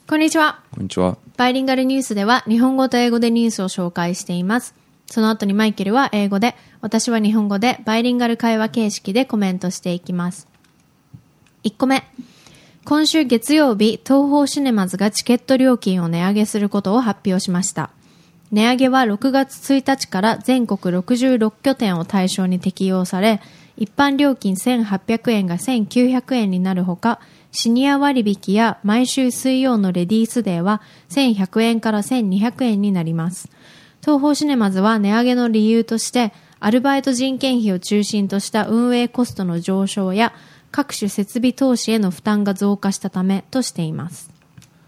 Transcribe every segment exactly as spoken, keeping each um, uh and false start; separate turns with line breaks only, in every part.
こんにちは。
こんにちは。
バイリンガルニュースでは日本語と英語でニュースを紹介しています。その後にマイケルは英語で、私は日本語でバイリンガル会話形式でコメントしていきます。いっこめ。今週月曜日、東宝シネマズがチケット料金を値上げすることを発表しました。値上げはろくがつついたちから全国ろくじゅうろくきょてんを対象に適用され、一般料金せんはっぴゃくえんがせんきゅうひゃくえんになるほか、シニア割引や毎週水曜のレディースデーはせんひゃくえんからせんにひゃくえんになります。東宝シネマズは値上げの理由として、アルバイト人件費を中心とした運営コストの上昇や各種設備投資への負担が増加したためとしています。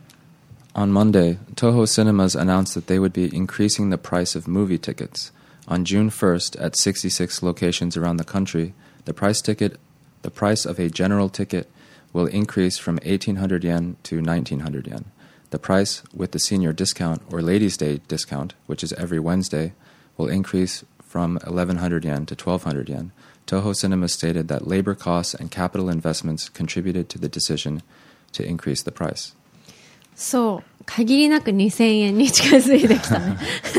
On Monday, Toho Cinemas announced that they would be increasing the price of movie tickets. On June first, at sixty-six locations around the country, the price ticket, the price of a general ticket will increase from eighteen hundred yen to nineteen hundred yen. The price with the senior discount or Ladies' Day discount, which is every Wednesday, will increase from eleven hundred yen to twelve hundred yen. Toho Cinemas stated that labor costs and capital investments contributed to the decision to increase the price.
そう、限りなくにせんえんに近づいてきたね。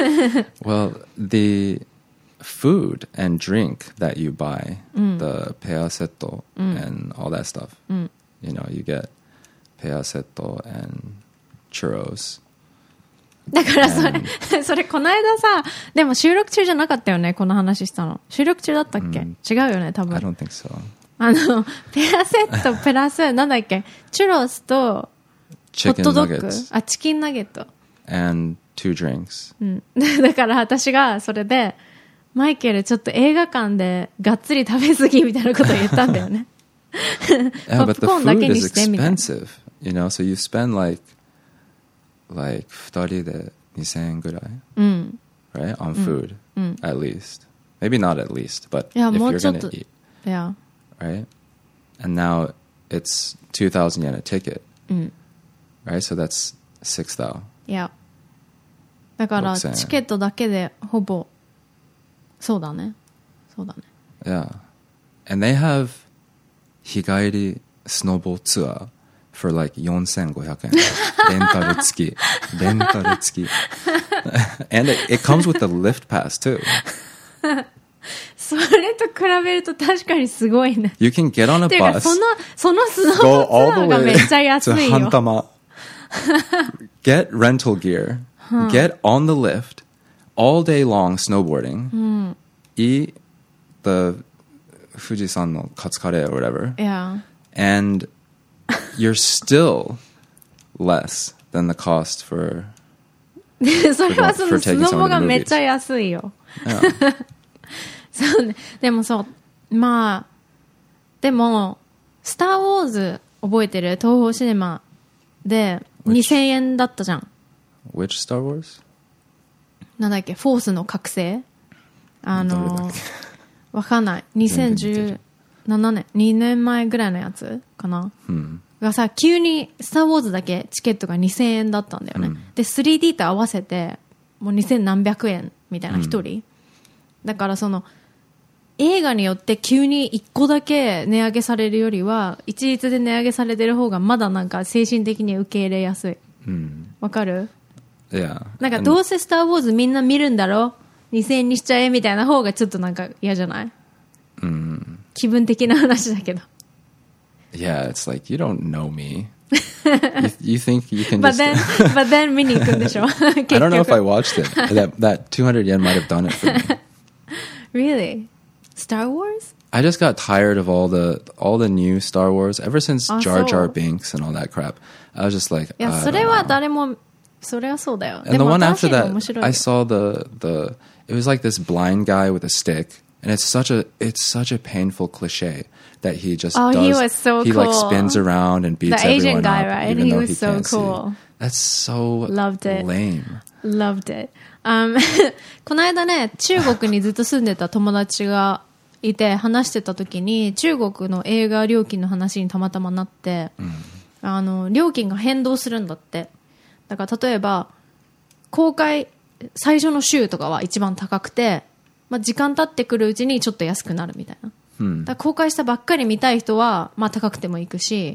Well, the food and drink that you buy,
mm.
the peasetto
mm.
and all that stuff,
mm.
you know, you get peasetto and churros.
だからそれ、それこの間さ、でも収録中じゃなかったよね、この話したの。収録中だったっけ、うん、違うよね、多分。
I don't think so.
あの、ペアセットプラス、なんだっけ、チュロスと、ホットドッグ、あ、チキンナゲット。
and two drinks.
うん。だから私がそれで、マイケルちょっと映画館でがっつり食べ過ぎみたいなことを言ったんだよね。
Yeah, but the food is expensive, you know, so you spend like, like 二人でにせんえんぐらい、うん、right? On food, うん、at least. Maybe not at least, but if you're going to eat,
yeah.
right? And now it's two thousand yen a ticket, うん、right? So that's six thousand.
Yeah. だからチケットだけでほぼそうだね。そうだね。
Yeah. And they have 日帰りスノボツアー for like よんせんごひゃくえん. レンタル付き。レンタル付き。And it, it comes with a lift pass too.
それと比べると確かにすごいね。
You can get on a bus.
その、そのスノボツアーがめっちゃ安いよ。
半玉。Get rental gear. Get on the lift. All day long snowboarding.
うん、
eat the 富士山のカツカレー or whatever.
Yeah.
And you're still less than the cost for
それはそのスノボがめっちゃ安いよ。
Yeah.
そうね。でもそう、まあ、でも、スター・ウォーズ覚えてる？東宝シネマでにせんえんだったじゃん。
Which Star Wars?
なんだっけ、フォースの覚醒、あのわかんない、にせんじゅうななねん、にねんまえぐらいのやつかな、うん、がさ、急にスターウォーズだけチケットがにせんえんだったんだよね、うん、で スリーディー と合わせてもうにせんなんびゃくえんみたいな一人、うん、だからその映画によって急にいっこだけ値上げされるよりは一律で値上げされてる方がまだなんか精神的に受け入れやすい。わかる
？Yeah.
なんかどうせスターウォーズみんな見るんだろ、にせんえんにしちゃえみたいな方がちょっとなんか嫌じゃない？うん。気分的な話だけど。
Yeah, it's like you don't know me. you, you think you can
but
just.
then, but then 見に行くんでしょ？ I
don't know if I watched it. That that two hundred yen might have done it for me.
Really? Star Wars?
I just got tired of all the all the new Star Wars ever since Jar Jar Binks and all that crap. I was just like,
いや、それは誰も。それはそうだよ。
And the one after that, I saw the the it was like this blind guy with a stick, and it's such a it's such a painful cliche that he just
oh,
does.
He was so
he
cool.
like spins around and beats
the Asian
everyone
guy,
up,
right?
even
He
though
was
he
so
can't
cool.
See. That's so
Loved it.
lame.
Loved it. Um, この間ね、中国にずっと住んでた友達がいて話してた時に中国の映画料金の話にたまたまなって、うん、あの料金が変動するんだって。だから例えば公開最初の週とかは一番高くて、まあ、時間経ってくるうちにちょっと安くなるみたいな、うん、だから公開したばっかり見たい人は、まあ、高くても行くし、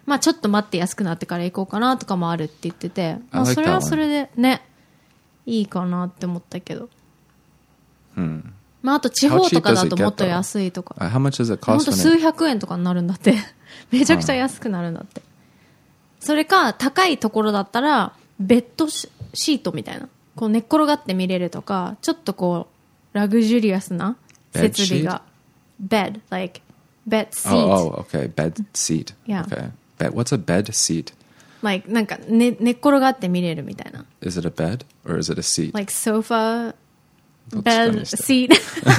まあちょっと待って安くなってから行こうかなとかもあるって言ってて、まあ
I like
それは
that one.
それでね、いいかなって思ったけど。
Hmm.
まああと地方とかだともっと安いとか。
Uh, how much does it
ほん
cost
と
when
数
it,
百円とかになるんだって。めちゃくちゃ安くなるんだって。それか高いところだったらベッドシートみたいな、こう寝っ転がって見れるとか、ちょっとこうラグジュリアスな設備が bed like bed seat.
oh, oh, okay. Bed seat.
Yeah.
Okay. Bed, what's a bed seat?
like なんか、ね、寝っ転がって見れるみたいな。
Is it a bed or is it a seat?
like sofa
どっちか
bed
にして
seat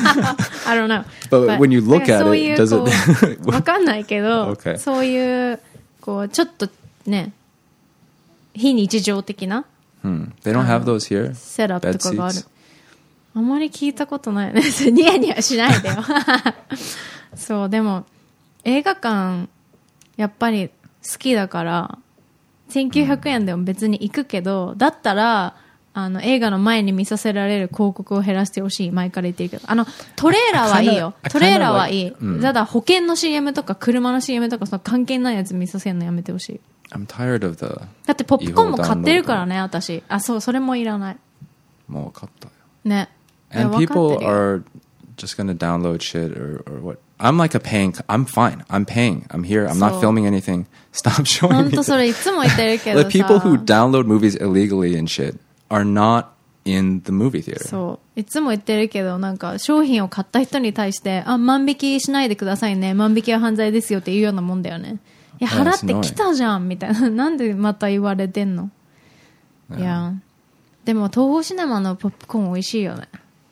I don't know
But when you look
なんか
at
そう
it,
いう
does
こ
it
うわかんないけど、
Okay.
そういうこうちょっとね非日常的な
Hmm. They don't have those here?
セラップとかがある。
Bed seats?
あまり聞いたことないよね。ニヤニヤしないでよそうでも映画館やっぱり好きだからせんきゅうひゃくえんでも別に行くけど、だったらあの映画の前に見させられる広告を減らしてほしい。前から言ってるけど、あのトレーラーはいいよ。
I kinda- I kinda
トレーラーはいい、
like- うん
ただ保険の シーエム とか車の シーエム とかその関係ないやつ見させるのやめてほしい。
I'm tired of the
だってポップコーンも買ってるからね私。あ、そう、それもいらない
もう分かったよ。
ね。いや
And
分かって
people
るよ
are just going to download shit or, or what? I'm like a paying. I'm fine. I'm paying. I'm here. I'm not
So-
filming anything. Stop showing
本
me.
当それいつも言ってるけど
The
さ
people who download movies illegally and shit are not in the movie theater.
そういつも言ってるけど、なんか商品を買った人に対してあ万引きしないでくださいね、万引きは犯罪ですよっていうようなもんだよね。いや
Yeah,
払ってきたじゃんみたいな。なんでまた言われてんの。
Yeah.
いやでも東宝シネマのポップコーン美味しいよね。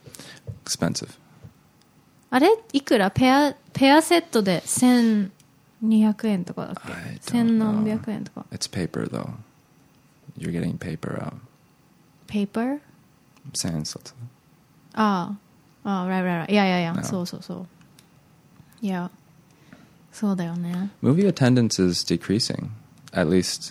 Expensive.
あれいくらペアペアセットでせんにひゃくえんとかだっけ。
I don't
千何百円とか。
It's paper though. You're getting paper out.
ペーパー
Sans.
ああ、ああ、right, right, right. いやいやいや、
No.
そうそうそう。いや、そうだよね。
Movie attendance is decreasing. At least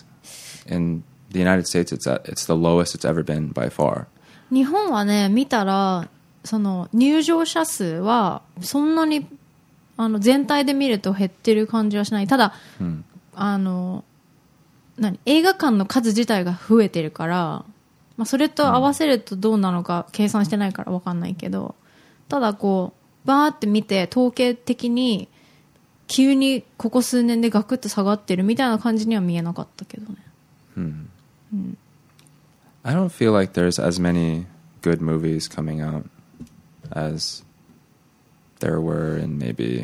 in the United States, it's at, it's the lowest it's ever been by far.
日本はね、見たら、その入場者数はそんなにあの全体で見ると減ってる感じはしない。ただ、
Hmm.
あの何映画館の数自体が増えてるから、まあ、それと合わせるとどうなのか計算してないから分かんないけど、ただこうバーって見て統計的に急にここ数年でガクッと下がってるみたいな感じには見えなかったけどね。
Hmm. I don't feel like there's as many good movies coming out as there were in maybe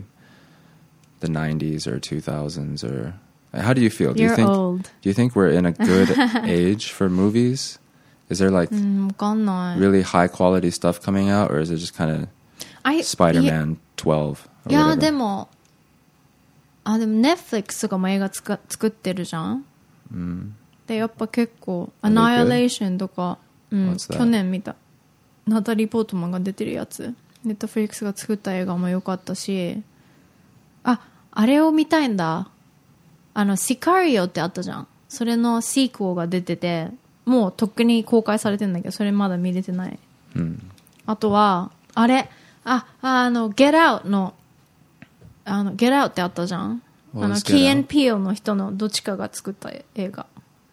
the nineties or two thousands or how do you feel? Do you
You're
think
old.
do you think we're in a good age for movies? Is there like
うん、分かんない。
really high quality stuff coming out or is it just kind of
I-
Spider-Man twelve
いや
or
で
whatever?
もあでも Netflix とかも映画つか作ってるじゃん。
Mm.
でやっぱ結構
Are they good?
Annihilation とか、うん、
What's that?
去年見たナタリー・ポートマンが出てるやつ、Netflix が作った映画も良かったし、ああれを見たいんだ。あのシカリオってあったじゃん。それのシークオが出てて、もうとっくに公開されてるんだけど、それまだ見れてない。
Hmm.
あとはあれああの Get Out のあの Get Out ってあったじゃん。
What
あの
was Get
Key
Out?
and Peele の人のどっちかが作った映画、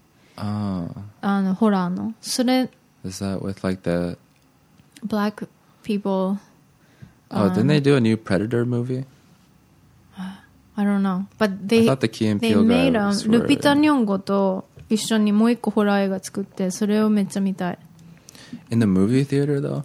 Oh.
あのホラーの。それ
Is that with like the
Black people.
Oh, didn't they do a new Predator movie?
I don't know. But
I
they,
thought the Key and
they
Peele
made
guys
a
were
ルピタ・ニョンゴと一緒にもう一個ホラー映画作って、それをめっちゃ見たい。
in the movie theater though.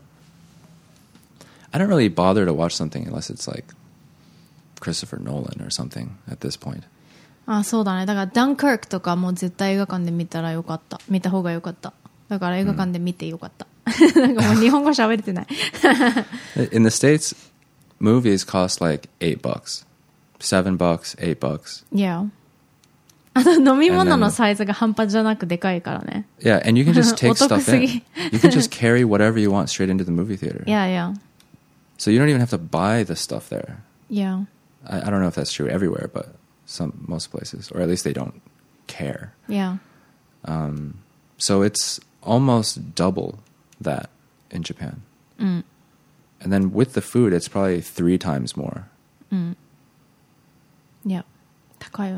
I don't really bother to watch something unless it's like Christopher Nolan or something at this point.
あ、そうだね。だからダンカークとかも絶対映画館で見たらよかった。見た方がよかった。だから映画館で見てよかった。なんかもう日本語喋れてない。
In the States, movies cost like eight bucks, seven bucks, eight bucks.
Yeah. あと飲み物のサイズが半端じゃなくでかいからね。
Yeah, and you can just take
お得
stuff
す
in.
ぎ。
You can just carry whatever you want straight into the movie theater.
Yeah, yeah.
So you don't even have to buy the stuff there.
Yeah.
I, I don't know if that's true everywhere, but some most places, or at least they don't care.
Yeah.
Um, so it's almost double that in Japan.
うん。
And then with the food, it's probably three times more.
うん。いや、高いよね。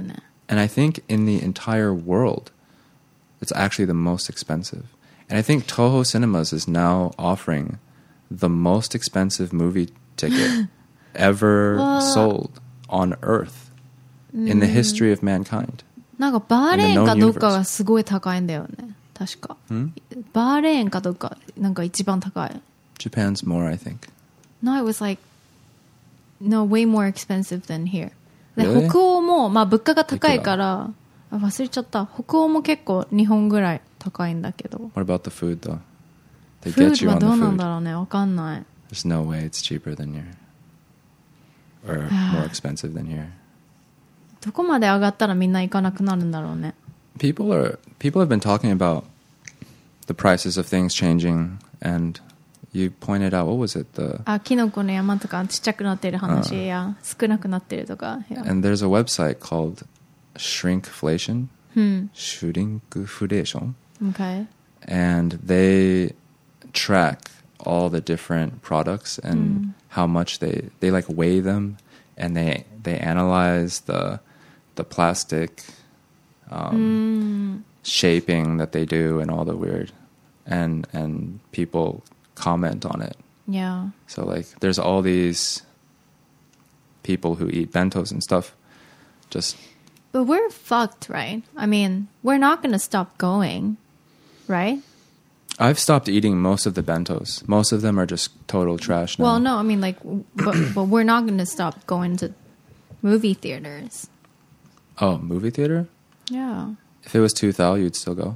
And I think in the entire world, it's actually the most expensive. And I think Toho Cinemas is now offering the most expensive movie ticket ever
Well-
sold on Earth in the history of mankind.
なんかバーレーン
In the known
かどうかがすごい高いんだよね。確か。
Hmm?
バーレーンかどうか、なんか一番高い。
Japan's more, I think.
No, it was like, no, way more expensive than here. で
Really?
北欧も、まあ物価が高いから、あ忘れちゃった。北欧も結構日本ぐらい高いんだけど。
What about the food, though? They
フー
get
ド
you
は
on
どう
the
なんだ
food.
ろうね。わかんない。
There's no way it's cheaper than here. Or more expensive than here.
どこまで上がったらみんな行かなくなるんだろうね。
People are people have been talking about the prices of things changing, and you pointed out, what was it? The
あ、キノコの山とかちっちゃくなってる話や、少なくなってるとか。
and there's a website called Shrinkflation.
うん。
Shrinkflation.
Okay.
And they track all the different products and how much they they like weigh them, and they they analyze the the plastic um, shaping that they do and all the weird, and and people comment on it.
Yeah.
So like there's all these people who eat bentos and stuff, just
But we're fucked, right? I mean, we're not going to stop going, right?
I've stopped eating most of the bentos. Most of them are just total trash now.
Well, no, I mean, like, but, but we're not going to stop going to movie theaters.
Oh, movie theater?
Yeah.
If it was two thou, you'd still go.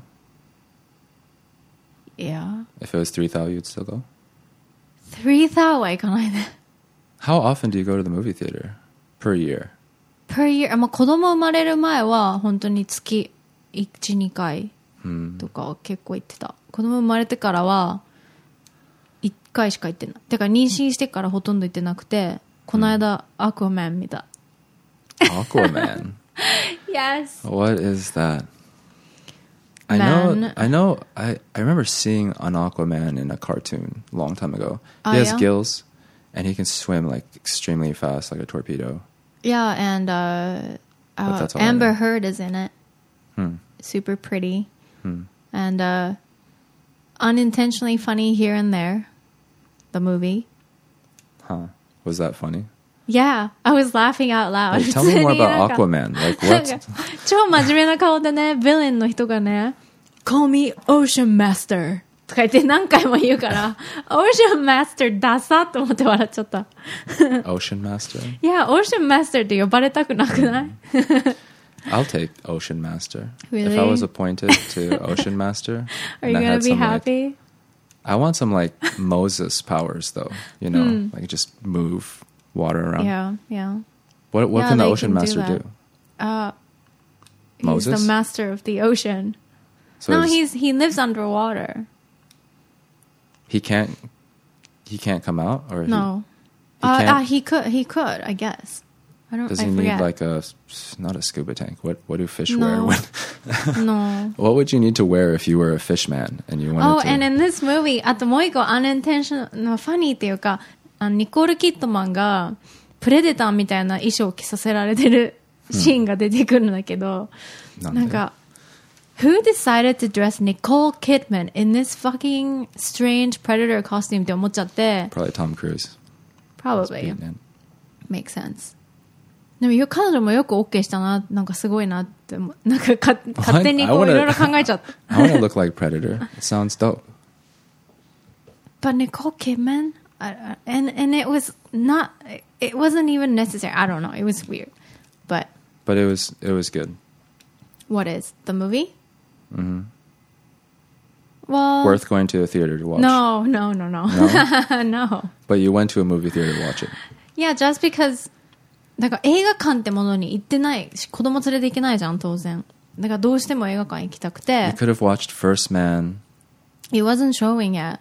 Yeah.
If it was three thou, you'd still go.
three thousand は行かないね。
How often do you go to the movie theater per year?
per year. まあ、子供生まれる前は本当に月いち、にかいとか結構行ってた。子供生まれてからはいっかいしか行ってない。だから妊娠してからほとんど行ってなくて、この間、アクアマン見た。
Aquaman.
Yes.
What is that? I know,
Man.
I know, I, I remember seeing an Aquaman in a cartoon a long time ago. He
Oh,
has
yeah?
gills, and he can swim like extremely fast, like a torpedo.
Yeah, and uh, uh,
that's all I
Amber
know.
Heard is in it.
Hmm.
Super pretty.
Hmm.
And uh, unintentionally funny here and there. The movie.
Huh. Was that funny?
Yeah, I was laughing out loud.
Like, tell me more
普通になん
about
か
Aquaman. Like
なん
what?
か超真面目な顔でね、ヴィレンの人がね、Call me Ocean Master とか言って何回も言うから、Ocean Master ダサと思って笑っちゃった。
Ocean Master?
いや、Ocean Master って呼ばれたくなくない？
I'll take Ocean Master.
Really?
If I was appointed to Ocean Master,
Are
and
you
I
gonna
had
be
some, like,
happy?
I want some like Moses powers though, you know, like just move water around.
Yeah, yeah.
What what
Yeah,
can the
they
Ocean
can do
Master
that.
do?
Uh, he's
Moses?
the master of the ocean.
So
No,
is-
he's he lives underwater.
he can't he can't come out, or
No.
he, he
Uh,
can't.
uh, he could, he could, I guess. I don't.
Does
I
he
forget.
need like a not a scuba tank? What what do fish
No.
wear? When,
No.
what would you need to wear if you were a fish man and you wanted
Oh,
to?
and in this movie, あともう一個 unintentional のファニーっていうか、あのニコール・キッドマンがプレデターみたいな衣装を着させられてるシーンが出てくるんだけど、
なんで
なんか Who decided to dress Nicole Kidman in this fucking strange predator costume って思っちゃって
Probably Tom Cruise.
Probably
Beaten in.
makes sense. でもよ彼女もよく OK したな、なんかすごいなって思う、なんかか勝手にこ
I
う
wanna-
いろいろ考えちゃった。
I want to look like Predator. It sounds dope.
But Nicole Kidman, I, I- and and it was not, it wasn't even necessary. I don't know. It was weird. But
But it was it was good.
what is the movie? Mm-hmm. Well,
Worth going to a theater to watch.
no, no, no, no,
No?
no.
But you went to a movie theater to watch it.
Yeah, just because. だから映画館ってものに行ってないし、子供連れて行けないじゃん当然。だからどうしても映画館行きたく
You
て。
could have watched First Man.
It wasn't showing yet.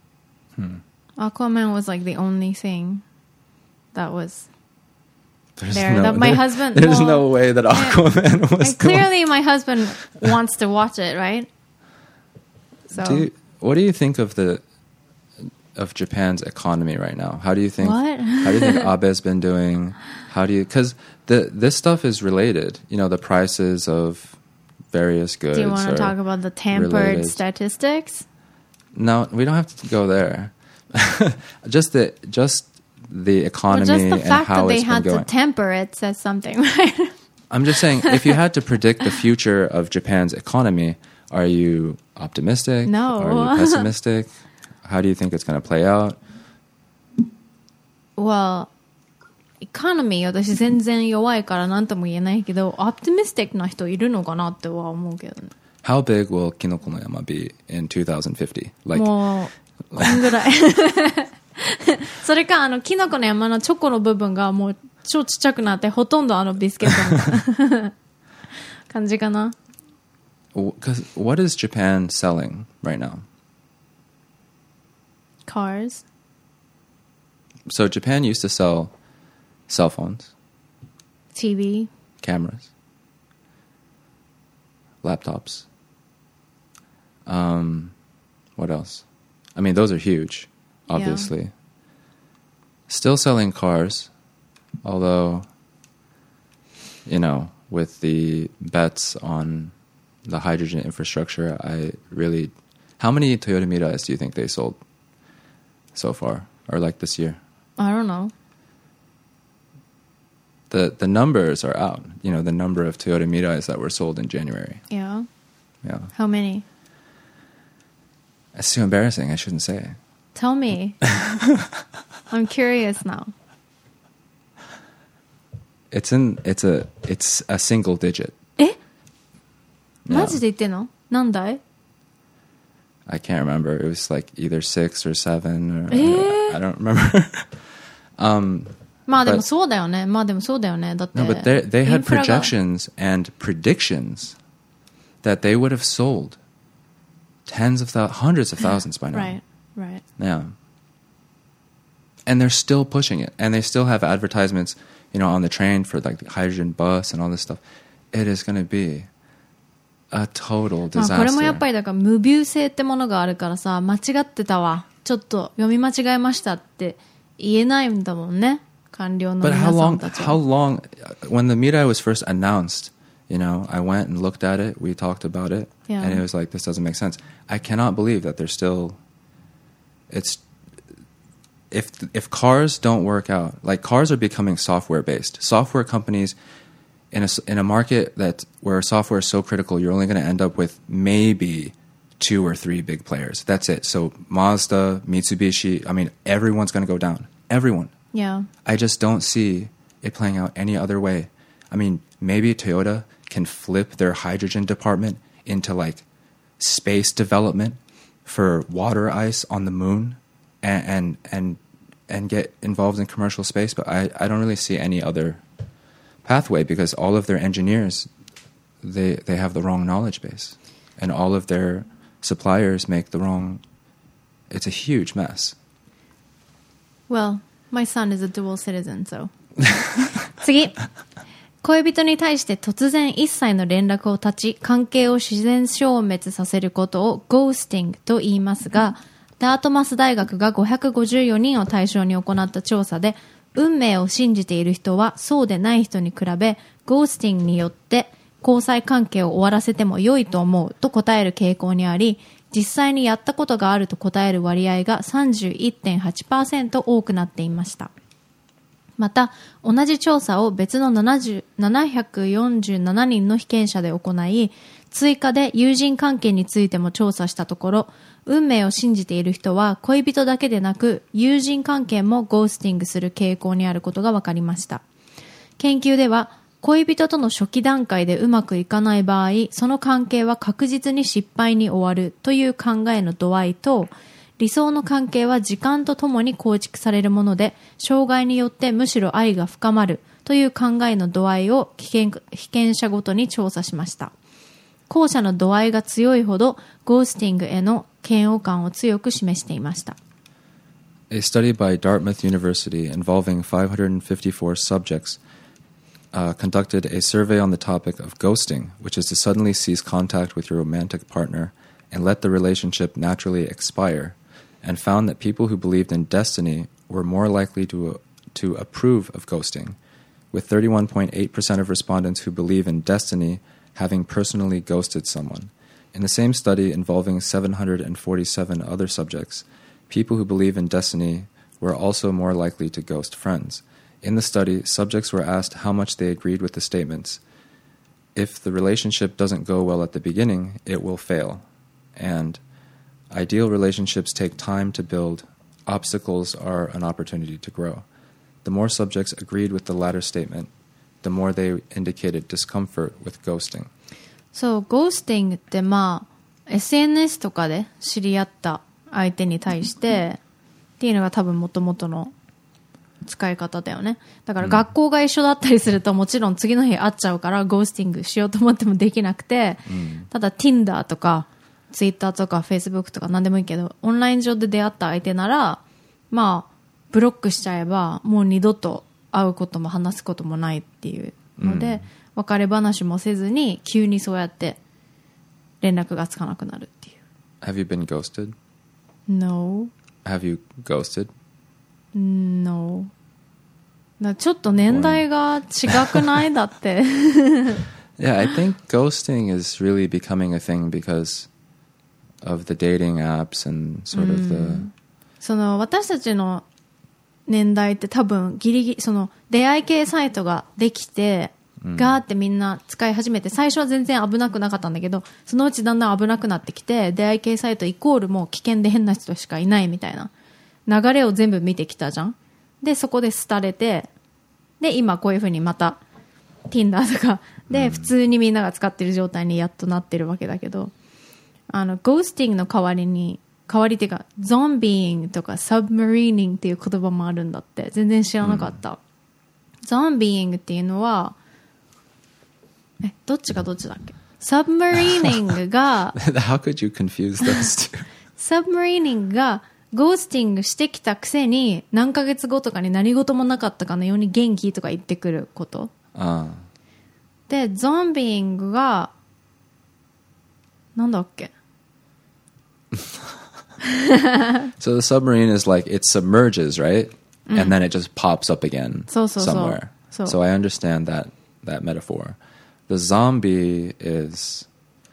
Aquaman was like the only thing that was
There's
there.
no,
That my
there-
husband.
There's
well,
no way that Aquaman was.
and
the one-
clearly, my husband wants to watch it, right? So
Do you, what do you think of the of Japan's economy right now? How do you think?
What?
How do you think Abe's been doing? How do you? Because the this stuff is related. You know, the prices of various goods.
Do you want to
are
talk about the tampered
related.
statistics?
No, we don't have to go there. just the just the economy
Well, just the
and
fact
how
that they
it's
had
been
to
going.
temper it says something, right?
I'm just saying, if you had to predict the future of Japan's economy, are you optimistic?
No.
Are you pessimistic? How do you think it's going to play out?
Well, economy 私全然弱いから何とも言えないけど、optimistic な人いるのかなっては思うけどね。
How big will Kinoko no Yama be in twenty fifty? Like,
もう、こんぐらい。それか、あの、キノコの山のチョコの部分がもう超ちっちゃくなって、ほとんどあのビスケットみたいな感じかな。
because what is Japan selling right now?
Cars.
So Japan used to sell cell phones,
T V.
cameras, laptops. Um, what else? I mean, those are huge, obviously.
Yeah.
Still selling cars, although, you know, with the bets on the hydrogen infrastructure, I really... How many Toyota Mirais do you think they sold so far, or like this year?
I don't know.
The the numbers are out. You know, the number of Toyota Mirais that were sold in January.
Yeah.
Yeah.
How many?
It's too embarrassing. I shouldn't say.
Tell me. I'm curious now.
It's in. It's a. It's a single digit.
え
Yeah.
マジで言ってんの何台
I can't remember. It was like either six or seven. Or,
Eh?
I don't remember. um,
まあでも
But-
そうだよね。まあでもそうだよね。だって。
no, but they they
イン
had
フラが
projections and predictions that they would have sold tens of thousands, hundreds of thousands by now.
Right, right.
Yeah. And they're still pushing it. And they still have advertisements, you know, on the train for like the hydrogen bus and all this stuff. It is going to be a total
まあこれもやっ
disaster.
ぱりだから無ビュー性ってものがあるからさ、間違ってたわ。ちょっと読み間違えましたって言えないんだもんね。官僚の
But
皆
how
さん
long,
たち
how
は。
long, when the Mirai was first announced, you know, I went and looked at it, we talked about it,
Yeah.
and it was like, this doesn't make sense. I cannot believe that they're still, it's, if if cars don't work out, like cars are becoming software based. Software companies in a s- in a market that where software is so critical, you're only going to end up with maybe two or three big players. That's it. So Mazda, Mitsubishi, I mean, everyone's going to go down. Everyone.
Yeah.
I just don't see it playing out any other way. I mean, maybe Toyota can flip their hydrogen department into like space development for water ice on the moon and and and, and get involved in commercial space, but I, I don't really see any other pathway because all of their engineers they they have the wrong knowledge base and all of their suppliers make the wrong it's a huge mess.
Well, my son is a dual citizen, so. 次。恋人に対して突然一切の連絡を断ち、関係を自然消滅させることを ghosting と言いますが、ダートマス大学がごひゃくごじゅうよにんを対象に行った調査で、運命を信じている人はそうでない人に比べ、ghosting によって交際関係を終わらせても良いと思うと答える傾向にあり、実際にやったことがあると答える割合が さんじゅういってんはちパーセント 多くなっていました。また、同じ調査を別のななひゃくよんじゅうななにんの被験者で行い、追加で友人関係についても調査したところ、運命を信じている人は恋人だけでなく、友人関係もゴースティングする傾向にあることが分かりました。研究では、恋人との初期段階でうまくいかない場合、その関係は確実に失敗に終わるという考えの度合いと、理想の関係は時間とともに構築されるもので、障害によってむしろ愛が深まるという考えの度合いを被験、被験者ごとに調査しました。後者の度合いが強いほど、ゴースティングへの嫌悪感を強く示していました。
A study by Dartmouth University involving five hundred fifty-four subjects uh, conducted a survey on the topic of ghosting, which is to suddenly cease contact with your romantic partner and let the relationship naturally expire, and found that people who believed in destiny were more likely to, uh, to approve of ghosting, with thirty-one point eight percent of respondents who believe in destiny having personally ghosted someone. In the same study involving seven hundred forty-seven other subjects, people who believe in destiny were also more likely to ghost friends. In the study, subjects were asked how much they agreed with the statements. If the relationship doesn't go well at the beginning, it will fail. And ideal relationships take time to build. Obstacles are an opportunity to grow. The more subjects agreed with the latter statement, the more they indicated discomfort with ghosting.
そう、ゴースティングってまあ エスエヌエス とかで知り合った相手に対してっていうのが多分元々の使い方だよね。だから学校が一緒だったりするともちろん次の日会っちゃうからゴースティングしようと思ってもできなくて、うん、ただ Tinder とか Twitter とか Facebook とか何でもいいけどオンライン上で出会った相手ならまあブロックしちゃえばもう二度と会うことも話すこともないっていうので、うん別れ話もせずに急にそうやって連絡がつかなくなるっていう。
Have you been ghosted?
No.
Have you ghosted?
No. だちょっと年代が違くないだって。
Yeah, I think ghosting is really becoming a thing because of the dating apps and sort of the...
その私たちの年代って多分ギリギリその出会い系サイトができてガーってみんな使い始めて最初は全然危なくなかったんだけどそのうちだんだん危なくなってきて出会い系サイトイコールもう危険で変な人しかいないみたいな流れを全部見てきたじゃん。でそこで廃れてで今こういう風にまた Tinder とかで普通にみんなが使ってる状態にやっとなってるわけだけどあのゴースティングの代わりに代わりっていうかゾンビーングとかサブマリーニングっていう言葉もあるんだって全然知らなかった、うん、ゾンビーングっていうのはえ、どっちがどっちだっけ？サブマリーニングが
How could you confuse those two?
サブマリーニングがゴースティングしてきたくせに何ヶ月後とかに何事もなかったかのように元気とか言ってくること。
ああ
で、ゾンビーングがなんだっけ
So the submarine is like it submerges, right? Mm. And then it just pops up again
so, so,
somewhere.
So, so.
so I understand that, that metaphor.The zombie is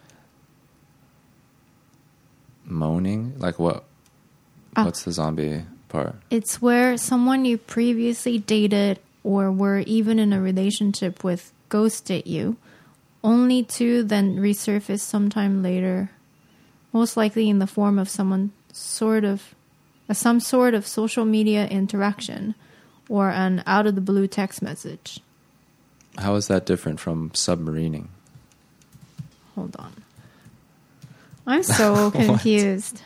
moaning? Like what? Ah, what's the zombie part?
It's where someone you previously dated or were even in a relationship with ghosted you, only to then resurface sometime later, most likely in the form of someone sort of, uh, some sort of social media interaction or an out-of-the-blue text message.How
is that different from submarining?
Hold on. I'm so confused.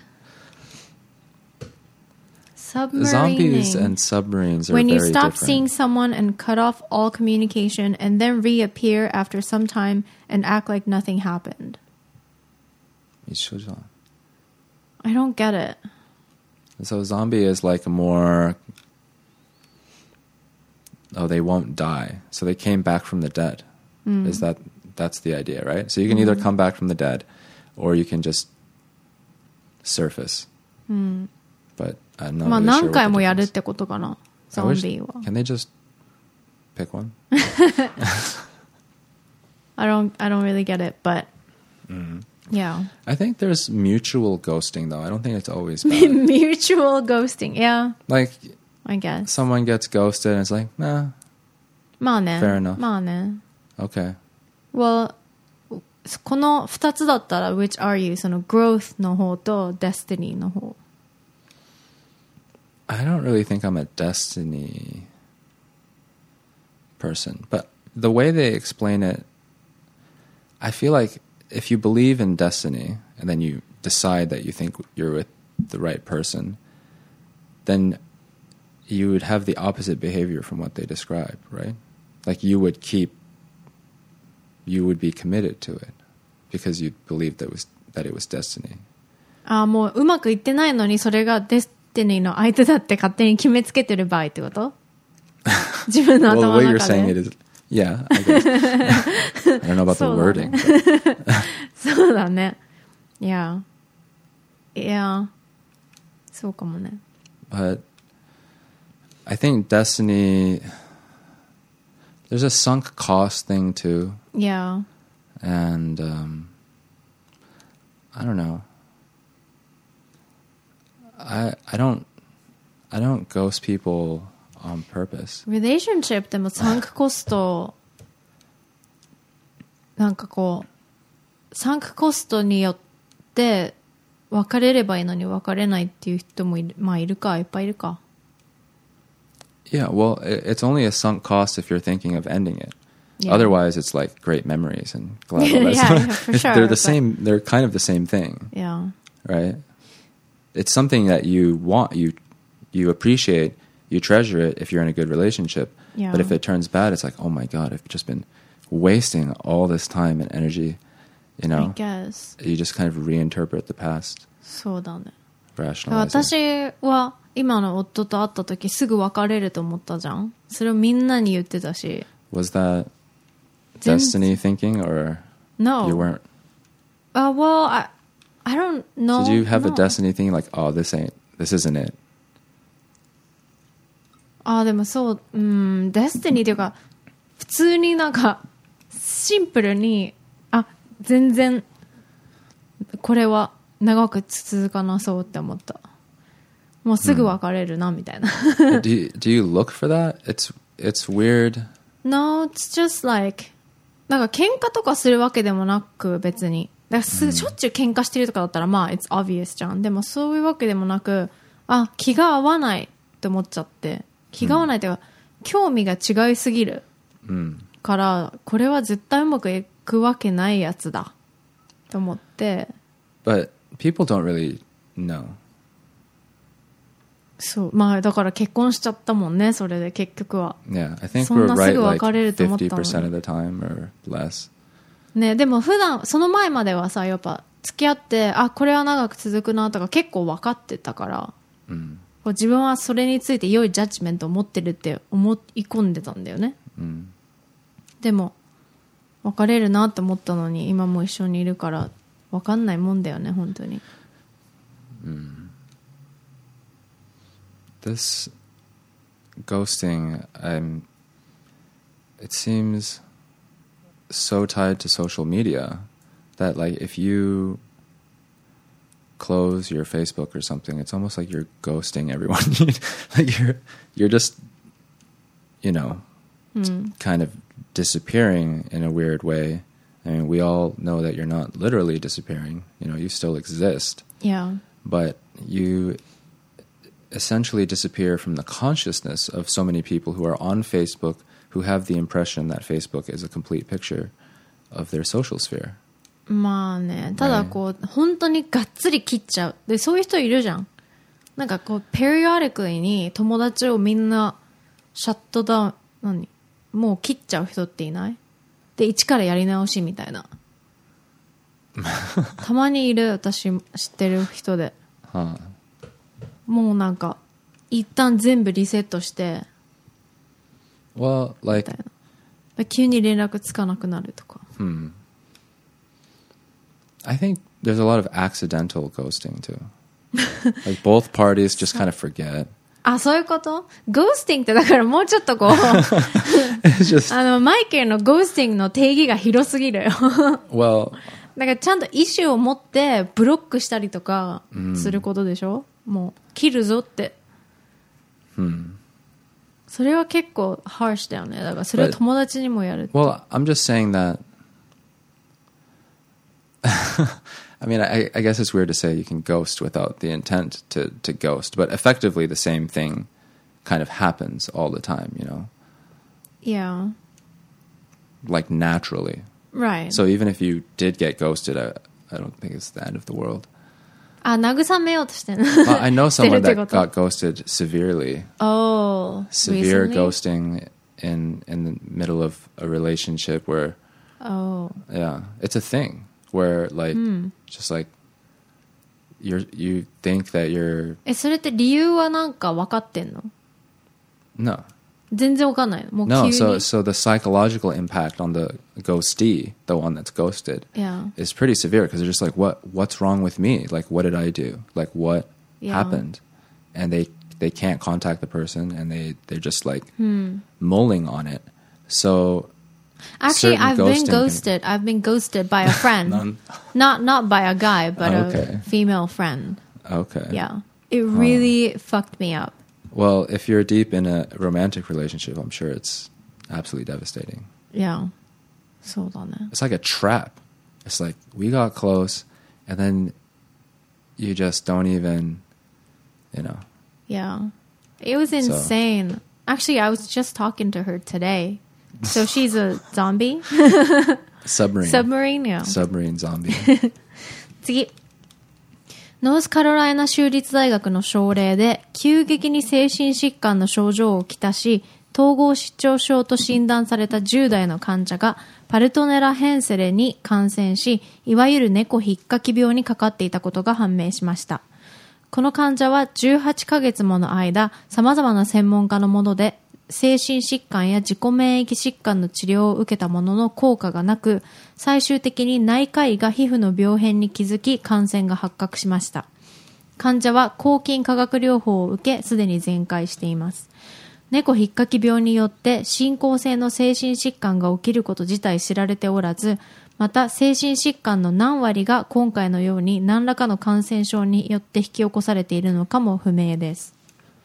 Submarining.
Zombies and submarines are
when
very
you stop
different.
seeing someone and cut off all communication and then reappear after some time and act like nothing happened.
一緒じゃん。
I don't get it.
So zombie is like a more...Oh, they won't die. So they came back from the dead. Mm. Is that that's the idea, right? So you can mm. either come back from the dead, or you can just surface. Mm. But I'm not really sure what the difference. 何回もやるってことかな、ゾンビは。Can they just pick one?
I don't. I don't really get it, but
mm.
yeah.
I think there's mutual ghosting, though. I don't think it's always bad.
Mutual ghosting, yeah.
Like.I
guess.
Someone gets ghosted and it's like, nah.
まあね。
Fair enough.
まあね。
Okay.
Well, この二つだったら which are you? その growth の方と destiny の方。
I don't really think I'm a destiny person. But the way they explain it, I feel like if you believe in destiny and then you decide that you think you're with the right person, then...you would have the opposite behavior from what they describe, right? Like you would keep, you would be committed to it because you believed that it was that it was destiny.
あ、もううまくいってないのにそれがデスティニーの相手だって勝手に決めつけてる場合ってこと？自分の頭の中で。Well, the way you're saying it is, yeah, I guess. I don't know about the wording. そうだね。Yeah. Yeah. そうかもね。
But I think destiny, there's a sunk cost thing too.
Yeah.
And um, I don't know. I I don't I don't ghost people on purpose.
Relationship でもサンクコストなんかこうサンクコストによって別れればいいのに別れないっていう人もいる、まあいるか、いっぱいいるか。
Yeah, well, it, it's only a sunk cost if you're thinking of ending it.
Yeah.
Otherwise, it's like great memories and glad all that
yeah,
stuff.
yeah, for sure.
They're the
but,
same. They're kind of the same thing,
yeah.
right? It's something that you want, you you appreciate, you treasure it if you're in a good relationship.
Yeah.
But if it turns bad, it's like, oh my god, I've just been wasting all this time and energy. You know,
I guess.
You just kind of reinterpret the past.
そうだね。
Rationalize it.
私は今の夫と会った時すぐ別れると思ったじゃん。それをみんなに言ってたし。
Was that destiny thinking, or
No.
you weren't?
Uh, well, I, I don't know.
Did you have
no.
a destiny thing like, oh, this ain't, this isn't it?
ああ、でもそう、うん、デスティニーというか、普通になんか、シンプルに、あ、全然、これは長く続かなそうって思った。もうすぐ別れるな、みたいな。
do you, do you look for that? It's, it's weird.
No, it's just like, なんか喧嘩とかするわけでもなく、別に。だからす、しょっちゅう喧嘩してるとかだったら、まあ、it's obvious じゃん。でもそういうわけでもなく、あ、気が合わないって思っちゃって、気が合わないというか、興味が違いすぎるから、これは絶対うまくいくわけないやつだと思って。
But people don't really know.
そう、まあだから結婚しちゃったもんね、それで結局は。
Yeah, I think
そん
we're
なす
right
ぐ
like
別れると思ったの
fifty
に。
percent of the time or less.
ね、でも普段その前まではさ、やっぱ付き合ってあこれは長く続くなとか結構分かってたから、
うん、
こう自分はそれについて良いジャッジメントを持ってるって思い込んでたんだよね、
うん、
でも別れるなって思ったのに今も一緒にいるから分かんないもんだよね本当に、
うん、This ghosting, I'm, it seems so tied to social media that like if you close your Facebook or something, it's almost like you're ghosting everyone. Like you're you're just, you know, mm. kind of disappearing in a weird way. I mean, we all know that you're not literally disappearing. You know, you still exist.
Yeah.
But you essentially disappear from the consciousness of so many people who are on Facebook who have the impression that Facebook is a complete picture of their social sphere.
まあね、ただこう、本当にがっつり切っちゃう。で、そういう人いるじゃん。なんかこう、periodically に友達をみんなシャットダウン、何もう切っちゃう人っていない？で、一からやり直しみたいな。たまにいる、私知ってる人で。
Huh.
もうなんか、一旦全部リセットして、
Well, like,
みたいな。急に連絡つかなくなるとか。
Hmm. I think there's a lot of accidental ghosting too. Like both parties just kind of forget.
あ、そういうこと？ゴースティングってだからもうちょっとこう
just...
あのマイケルのゴースティングの定義が広すぎるよ。
Well,
だからちゃんと意思を持ってブロックしたりとかすることでしょ？うん、もう切るぞって。
Hmm.
それは結構ハーシだよね。だからそれを友達にもやるって。
Well, I'm just saying that. I mean, I, I guess it's weird to say you can ghost without the intent to, to ghost, but effectively the same thing kind of happens all the time, you know?
Yeah.
Like naturally.
Right.
So even if you did get ghosted, I, I don't think it's the end of the world.
あ、慰めようとしてる。
well, I know someone that got ghosted severely.
Oh,
severe
recently?
ghosting in in the middle of a relationship where,
oh,
yeah, it's a thing where like
hmm.
just like you're you think that you're.
え、それって理由はなんか分かってんの？
No.
全然分かんないの。もう急に。
No, so so the psychological impact on the ghostee, the one that's ghosted,
yeah.
is pretty severe because they're just like, what what's wrong with me? Like, what did I do? Like, what
Yeah.
happened, and they they can't contact the person, and they they're just like
Hmm.
mulling on it. So
Actually,
certain
I've been
ghosting can-
ghosted. I've been ghosted by a friend.
None?
Not not by a guy, but
Okay.
a female friend.
Okay.
Yeah. It really fucked me up.
Well, if you're deep in a romantic relationship, I'm sure it's absolutely devastating.
Yeah. そうだね。
It's like a trap. It's like we got close, and then you just don't even, you know.
Yeah. It was insane. Actually, I was just talking to her today. So she's a zombie?
Submarine.
Submarine? Yeah.
Submarine zombie.
次。ノースカロライナ州立大学の症例で急激に精神疾患の症状をきたし、統合失調症と診断されたじゅう代の患者がパルトネラヘンセレに感染し、いわゆる猫ひっかき病にかかっていたことが判明しました。この患者はじゅうはちかげつもの間、様々な専門家のもので、精神疾患や自己免疫疾患の治療を受けたものの効果がなく、最終的に内科医が皮膚の病変に気づき感染が発覚しました。患者は抗菌化学療法を受け、すでに全快しています。猫ひっかき病によって進行性の精神疾患が起きること自体知られておらず、また精神疾患の何割が今回のように何らかの感染症によって引き起こされているのかも不明です。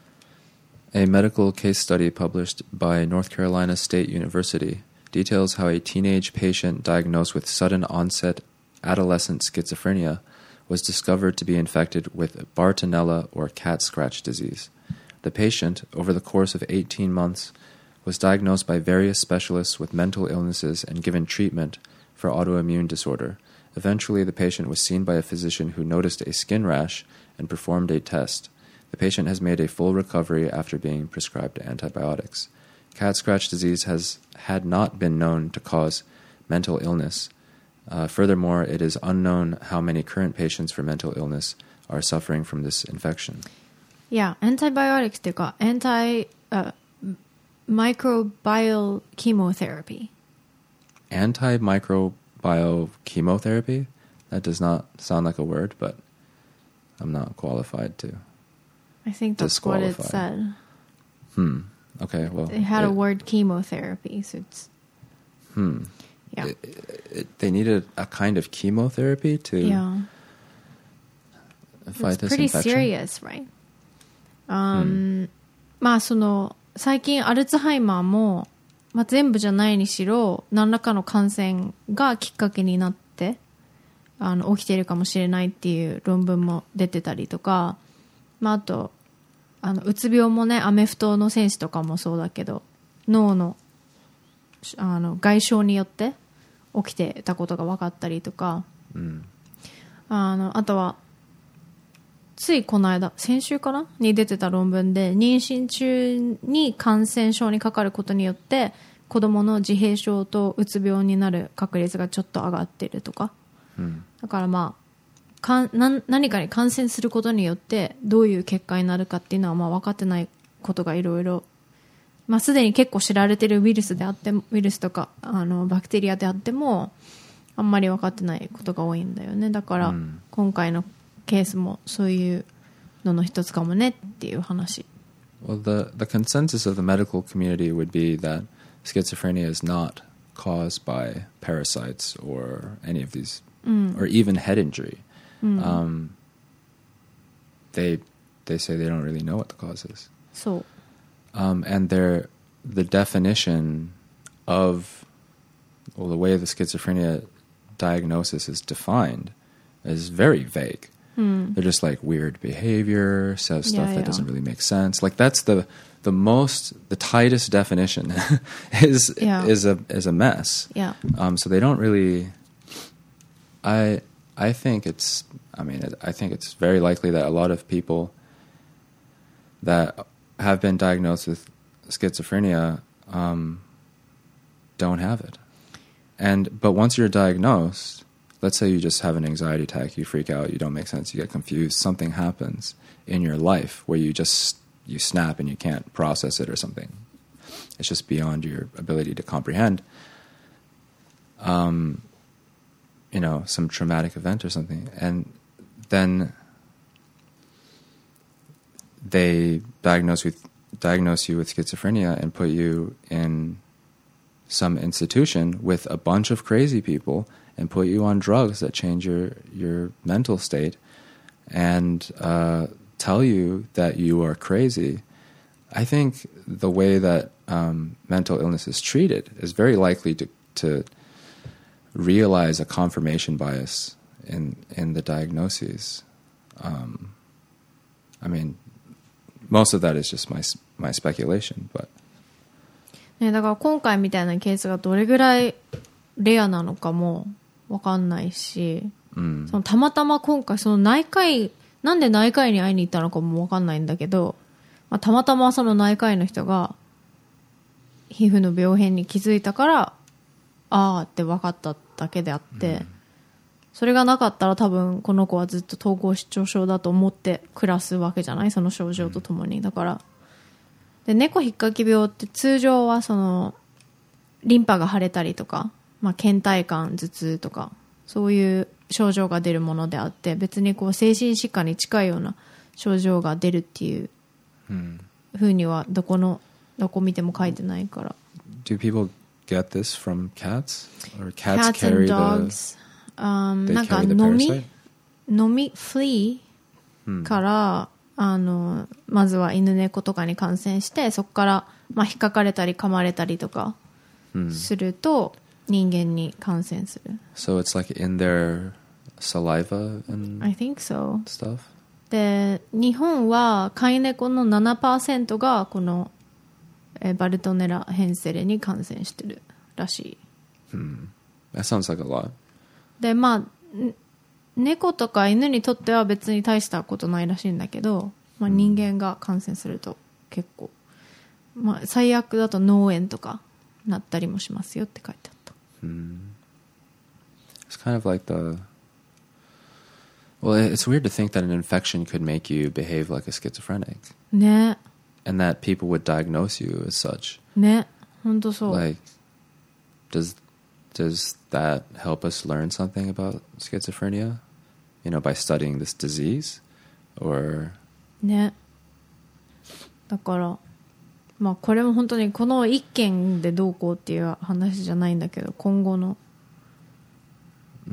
A medical case study published by North Carolina State University details how a teenage patient diagnosed with sudden onset adolescent schizophrenia was discovered to be infected with Bartonella or cat scratch disease. The patient, over the course of eighteen months, was diagnosed by various specialists with mental illnesses and given treatment for autoimmune disorder. Eventually, the patient was seen by a physician who noticed a skin rash and performed a test. The patient has made a full recovery after being prescribed antibiotics. Cat scratch disease has had not been known to cause mental illness. Uh, furthermore, it is unknown how many current patients for mental illness are suffering from this infection.
Yeah, antibiotics っていうか、anti、uh, microbial chemotherapy.
Antimicrobial chemotherapy? That does not sound like a word, but I'm not qualified to.
I think that's what it
Disqualified.
said.
Hmm. Okay, well.
It had a
it-
word chemotherapy, so it's...
Hmm.
Yeah.
It, it, they needed a kind of chemotherapy to
Yeah.
fight
It's
this
pretty
infection?
serious, right? Um, まあその最近アルツハイマーも、まあ、全部じゃないにしろ何らかの感染がきっかけになってあの起きているかもしれないっていう論文も出てたりとか、まあ、あとあのうつ病もねアメフトの選手とかもそうだけど脳の、あの外傷によって起きてたことが分かったりとか、
うん、
あのあとはついこの間先週かなに出てた論文で妊娠中に感染症にかかることによって子どもの自閉症とうつ病になる確率がちょっと上がっているとか、
うん、
だからまあかんな何かに感染することによってどういう結果になるかっていうのはまあ分かってないことがいろいろまあすでに結構知られているウイルスであってもウイルスとかあのバクテリアであってもあんまり分かってないことが多いんだよね。だから今回のケースもそういうのの一つかもねっていう話。
Well, the, the consensus of the medical community would be that schizophrenia is not caused by parasites or any of these,
mm.
or even head injury.
Mm.
Um, they they say they don't really know what the cause is.
そう。
Um, and they're, the definition of, well, the way the schizophrenia diagnosis is defined is very vague.
Mm.
They're just like weird behavior, says stuff
Yeah,
that
yeah.
doesn't really make sense. Like that's the the most the tightest definition is
Yeah.
is a is a mess.
Yeah.
Um, so they don't really. I I think it's. I mean, it, I think it's very likely that a lot of people that have been diagnosed with schizophrenia um, don't have it. And but once you're diagnosed, let's say you just have an anxiety attack, you freak out, you don't make sense, you get confused, something happens in your life where you just you snap and you can't process it or something. It's just beyond your ability to comprehend. Um, you know, some traumatic event or something, and then they diagnose with diagnose you with schizophrenia and put you in some institution with a bunch of crazy people and put you on drugs that change your your mental state and uh, tell you that you are crazy. I think the way that um, mental illness is treated is very likely to to realize a confirmation bias in in the diagnoses. Um, I mean, most of that is just my my speculation, but.
ね、だから今回みたいなケースがどれぐらいレアなのかもわかんないし、うん、そのたまたま今回その内科医なんで内科医に会いに行ったのかもわかんないんだけど、まあ、たまたまその内科医の人が皮膚の病変に気づいたからあーって分かっただけであって、うん、それがなかったら多分この子はずっと統合失調症だと思って暮らすわけじゃない、その症状とともに。だからで猫ひっかき病って通常はそのリンパが腫れたりとか、まあ、倦怠感頭痛とかそういう症状が出るものであって、別にこう精神疾患に近いような症状が出るっていうふうにはどこのどこ見ても書いてないから。
Do people get this from cats? Or
cats, cats carry and dogs. The, um, なんか飲み飲みフリーから、あのまずは犬猫とかに感染してそこから、まあ、引っかかれたり噛まれたりとかすると、うん、人間に感染する。
So it's like in their saliva and
I think so.
stuff?
で日本は飼い猫の ななパーセント がこのえバルトネラヘンセレに感染してるらしい。
Hmm. That sounds like a lot.
でまあ猫とか犬にとっては別に大したことないらしいんだけど、まあ、人間が感染すると結構、まあ、最悪だと脳炎とかなったりもしますよって書いてあった。
Hmm. It's kind of like the well, it's weird to think that an infection could make you behave like a schizophrenic.
ね。
And that people would diagnose you as such.
ね、本当そう。
Like, does does that help us learn something about schizophrenia? You know, by studying this disease, or
ね。だからまあこれも本当にこの一件でどうこうっていう話じゃないんだけど、今後の。
うん。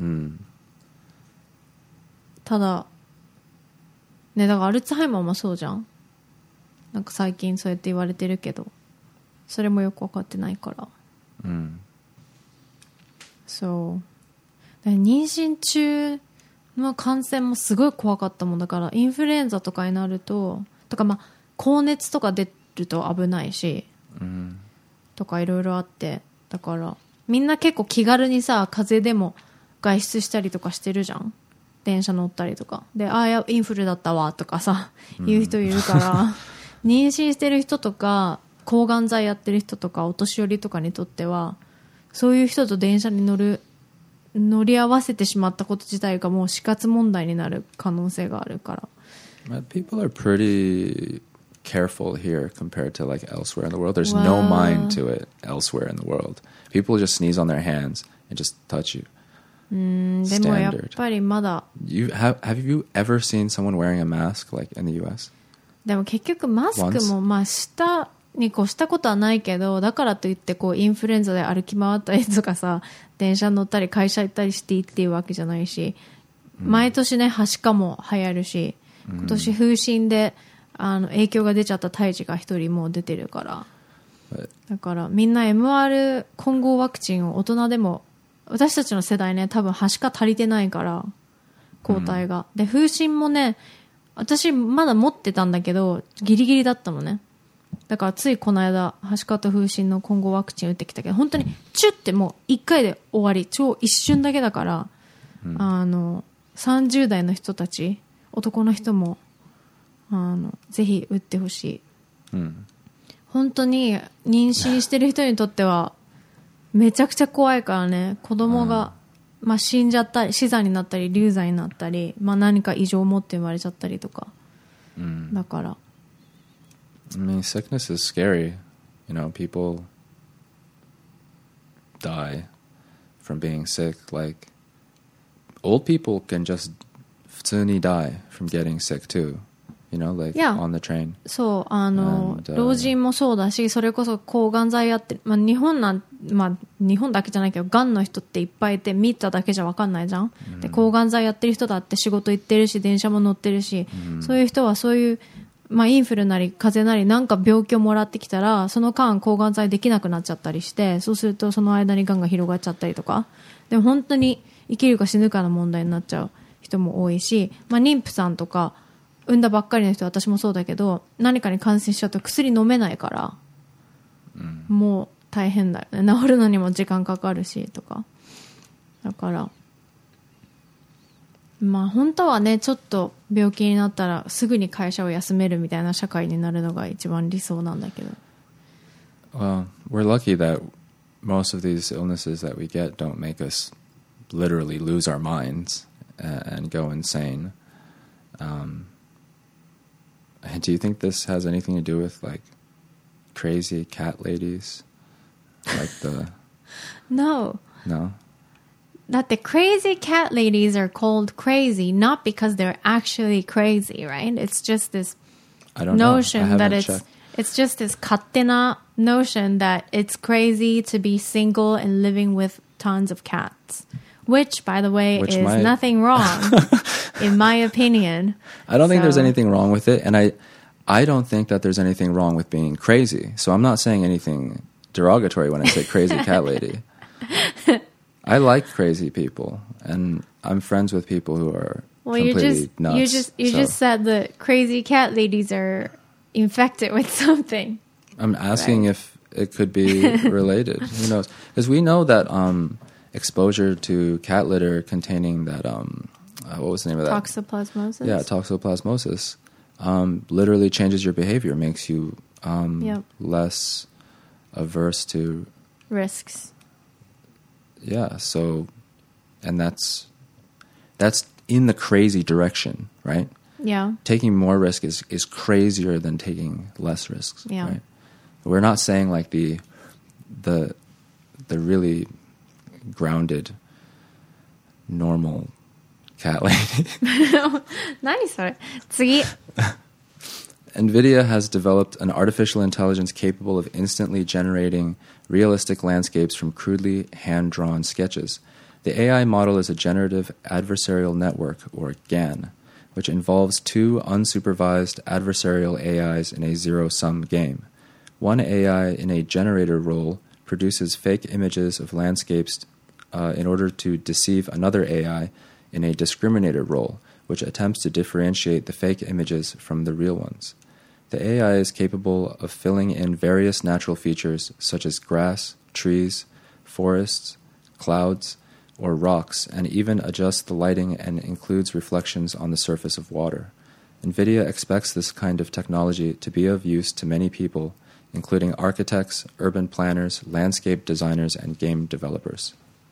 ただね、だからアルツハイマーもそうじゃん。なんか最近そうやって言われてるけど、それもよく分かってないから。
うん。
そう。妊娠中の感染もすごい怖かったもんだから、インフルエンザとかになると、とかまあ高熱とか出ると危ないし、
うん、
とかいろいろあって、だからみんな結構気軽にさ、風邪でも外出したりとかしてるじゃん。電車乗ったりとかで、ああやインフルだったわとかさ言う人いるから、うん、妊娠してる人とか抗がん剤やってる人とかお年寄りとかにとっては、そういう人と電車に乗る乗り合わせてしまったこと自体がもう死活問題になる可能性があるから。
People are pretty careful here compared to like elsewhere in the world. There's no mind to it elsewhere in the world. People just sneeze on their hands and just touch you.
うん、でもやっぱりまだ
you have, have you ever seen someone wearing a mask like in the ユーエス?
でも結局マスクもまあしたに越したことはないけど、だからといってこうインフルエンザで歩き回ったりとかさ、電車乗ったり会社行ったりしていいっていうわけじゃないし、毎年ねはしかも流行るし、今年風疹であの影響が出ちゃった胎児が一人もう出てるから、だからみんな エムアール 混合ワクチンを大人でも、私たちの世代ね多分はしか足りてないから抗体が、で風疹もね私まだ持ってたんだけどギリギリだったのね。だからついこの間はしかと風疹の混合ワクチン打ってきたけど、本当にチュッてもういっかいで終わり、超一瞬だけだから、うん、あのさんじゅう代の人たち男の人もあのぜひ打ってほしい、うん、本当に妊娠してる人にとってはめちゃくちゃ怖いからね。子供が、まあ、死んじゃったり死産になったり流産になったり、まあ、何か異常を持って生まれちゃったりとか、うん、だから
I mean, sickness is scary. You know, people die from being sick. Like, old people can just 普通に die from getting sick too. you know, like
Yeah.
on the train.
そう、あの、
And, uh,
老人もそうだし、それこそ抗がん剤やってる、まあ、日本なん、まあ、日本だけじゃないけど、がんの人っていっぱいいて、見ただけじゃわかんないじゃん。で、抗がん剤やってる人だって仕事行ってるし、電車も乗ってるし、そういう人はそういう、まあ、インフルなり風邪なりなんか病気をもらってきたら、その間抗がん剤できなくなっちゃったりして、そうするとその間にがんが広がっちゃったりとか。でも本当に生きるか死ぬかの問題になっちゃう人も多いし、まあ、妊婦さんとか、産んだばっかりの人、私もそうだけど、何かに感染しちゃうと薬飲めないから、うん、もう大変だよね。治るのにも時間かかるしとか。だからまあ本当はね、ちょっと病気になったらすぐに会社を休めるみたいな社会になるのが一番理想なんだけど。
Well, we're lucky that most of these illnesses that we get don't make us literally lose our minds and go insane. Um, do you think this has anything to do with like crazy cat ladies? Like the
No.
No?
だって crazy cat ladies are called crazy not because they're actually crazy, right? It's just this
I don't
notion
know. I
that
haven't
it's
checked.
it's just this 勝手な notion that it's crazy to be single and living with tons of cats. Which, by the way,
Which
is
might...
nothing wrong, in my opinion.
I don't think
so...
there's anything wrong with it, and I, I don't think that there's anything wrong with being crazy. So I'm not saying anything derogatory when I say crazy cat lady. I like crazy people, and I'm friends with people who are
well,
completely
you just,
nuts.
You just, you
so.
just said that crazy cat ladies are infected with something.
I'm asking
right?
if it could be related. Who knows? Because we know that... Um, exposure to cat litter containing that um uh, what was the name of that?
Toxoplasmosis.
Yeah, toxoplasmosis. Um, literally changes your behavior, makes you um
yep.
less averse to
risks.
Yeah, so and that's that's in the crazy direction, right?
Yeah.
Taking more risk is is crazier than taking less risks,
yeah.
right? We're not saying like the the the really grounded, normal cat lady.
何それ? 次.
NVIDIA has developed an artificial intelligence capable of instantly generating realistic landscapes from crudely hand-drawn sketches. The A I model is a generative adversarial network, or GAN, which involves two unsupervised adversarial A Is in a zero-sum game. One A I in a generator role produces fake images of landscapes Uh, in order to deceive another A I in a discriminator role, which attempts to differentiate the fake images from the real ones. The A I is capable of filling in various natural features such as grass, trees, forests, clouds, or rocks, and even adjusts the lighting and includes reflections on the surface of water. NVIDIA expects this kind of technology to be of use to many people, including architects, urban planners, landscape designers, and game developers.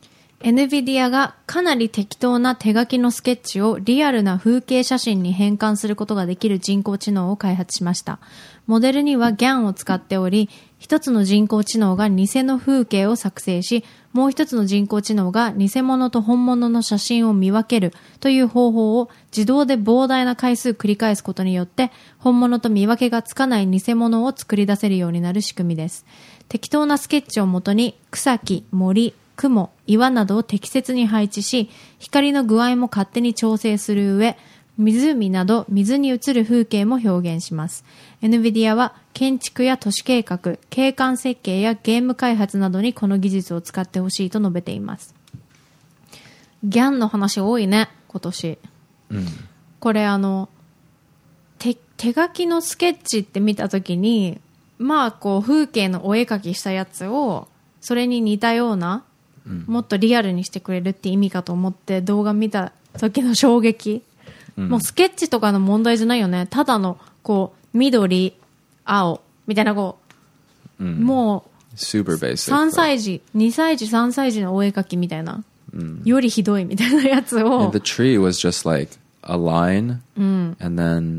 NVIDIA がかなり適当な手書きのスケッチをリアルな風景写真に変換することができる人工知能を開発しました。モデルには ギャン を使っており、一つの人工知能が偽の風景を作成し、もう一つの人工知能が偽物と本物の写真を見分けるという方法を自動で膨大な回数繰り返すことによって、本物と見分けがつかない偽物を作り出せるようになる仕組みです。適当なスケッチをもとに草木、森、雲、岩などを適切に配置し、光の具合も勝手に調整する上、湖など水に映る風景も表現します。NVIDIA は建築や都市計画、景観設計やゲーム開発などにこの技術を使ってほしいと述べています。ギャンの話多いね、今年。うん、これあの手、手書きのスケッチって見たときに、まあこう風景のお絵描きしたやつをそれに似たようなもっとリアルにしてくれるって意味かと思って動画見た時の衝撃、うん、もうスケッチとかの問題じゃないよね。ただのこう緑、青みたいなこう、うん、もうさんさい児、にさい児、さんさい児のお絵描きみたいな、うん、よりひどいみたいなやつを。
And the tree was just like a line、うん、and then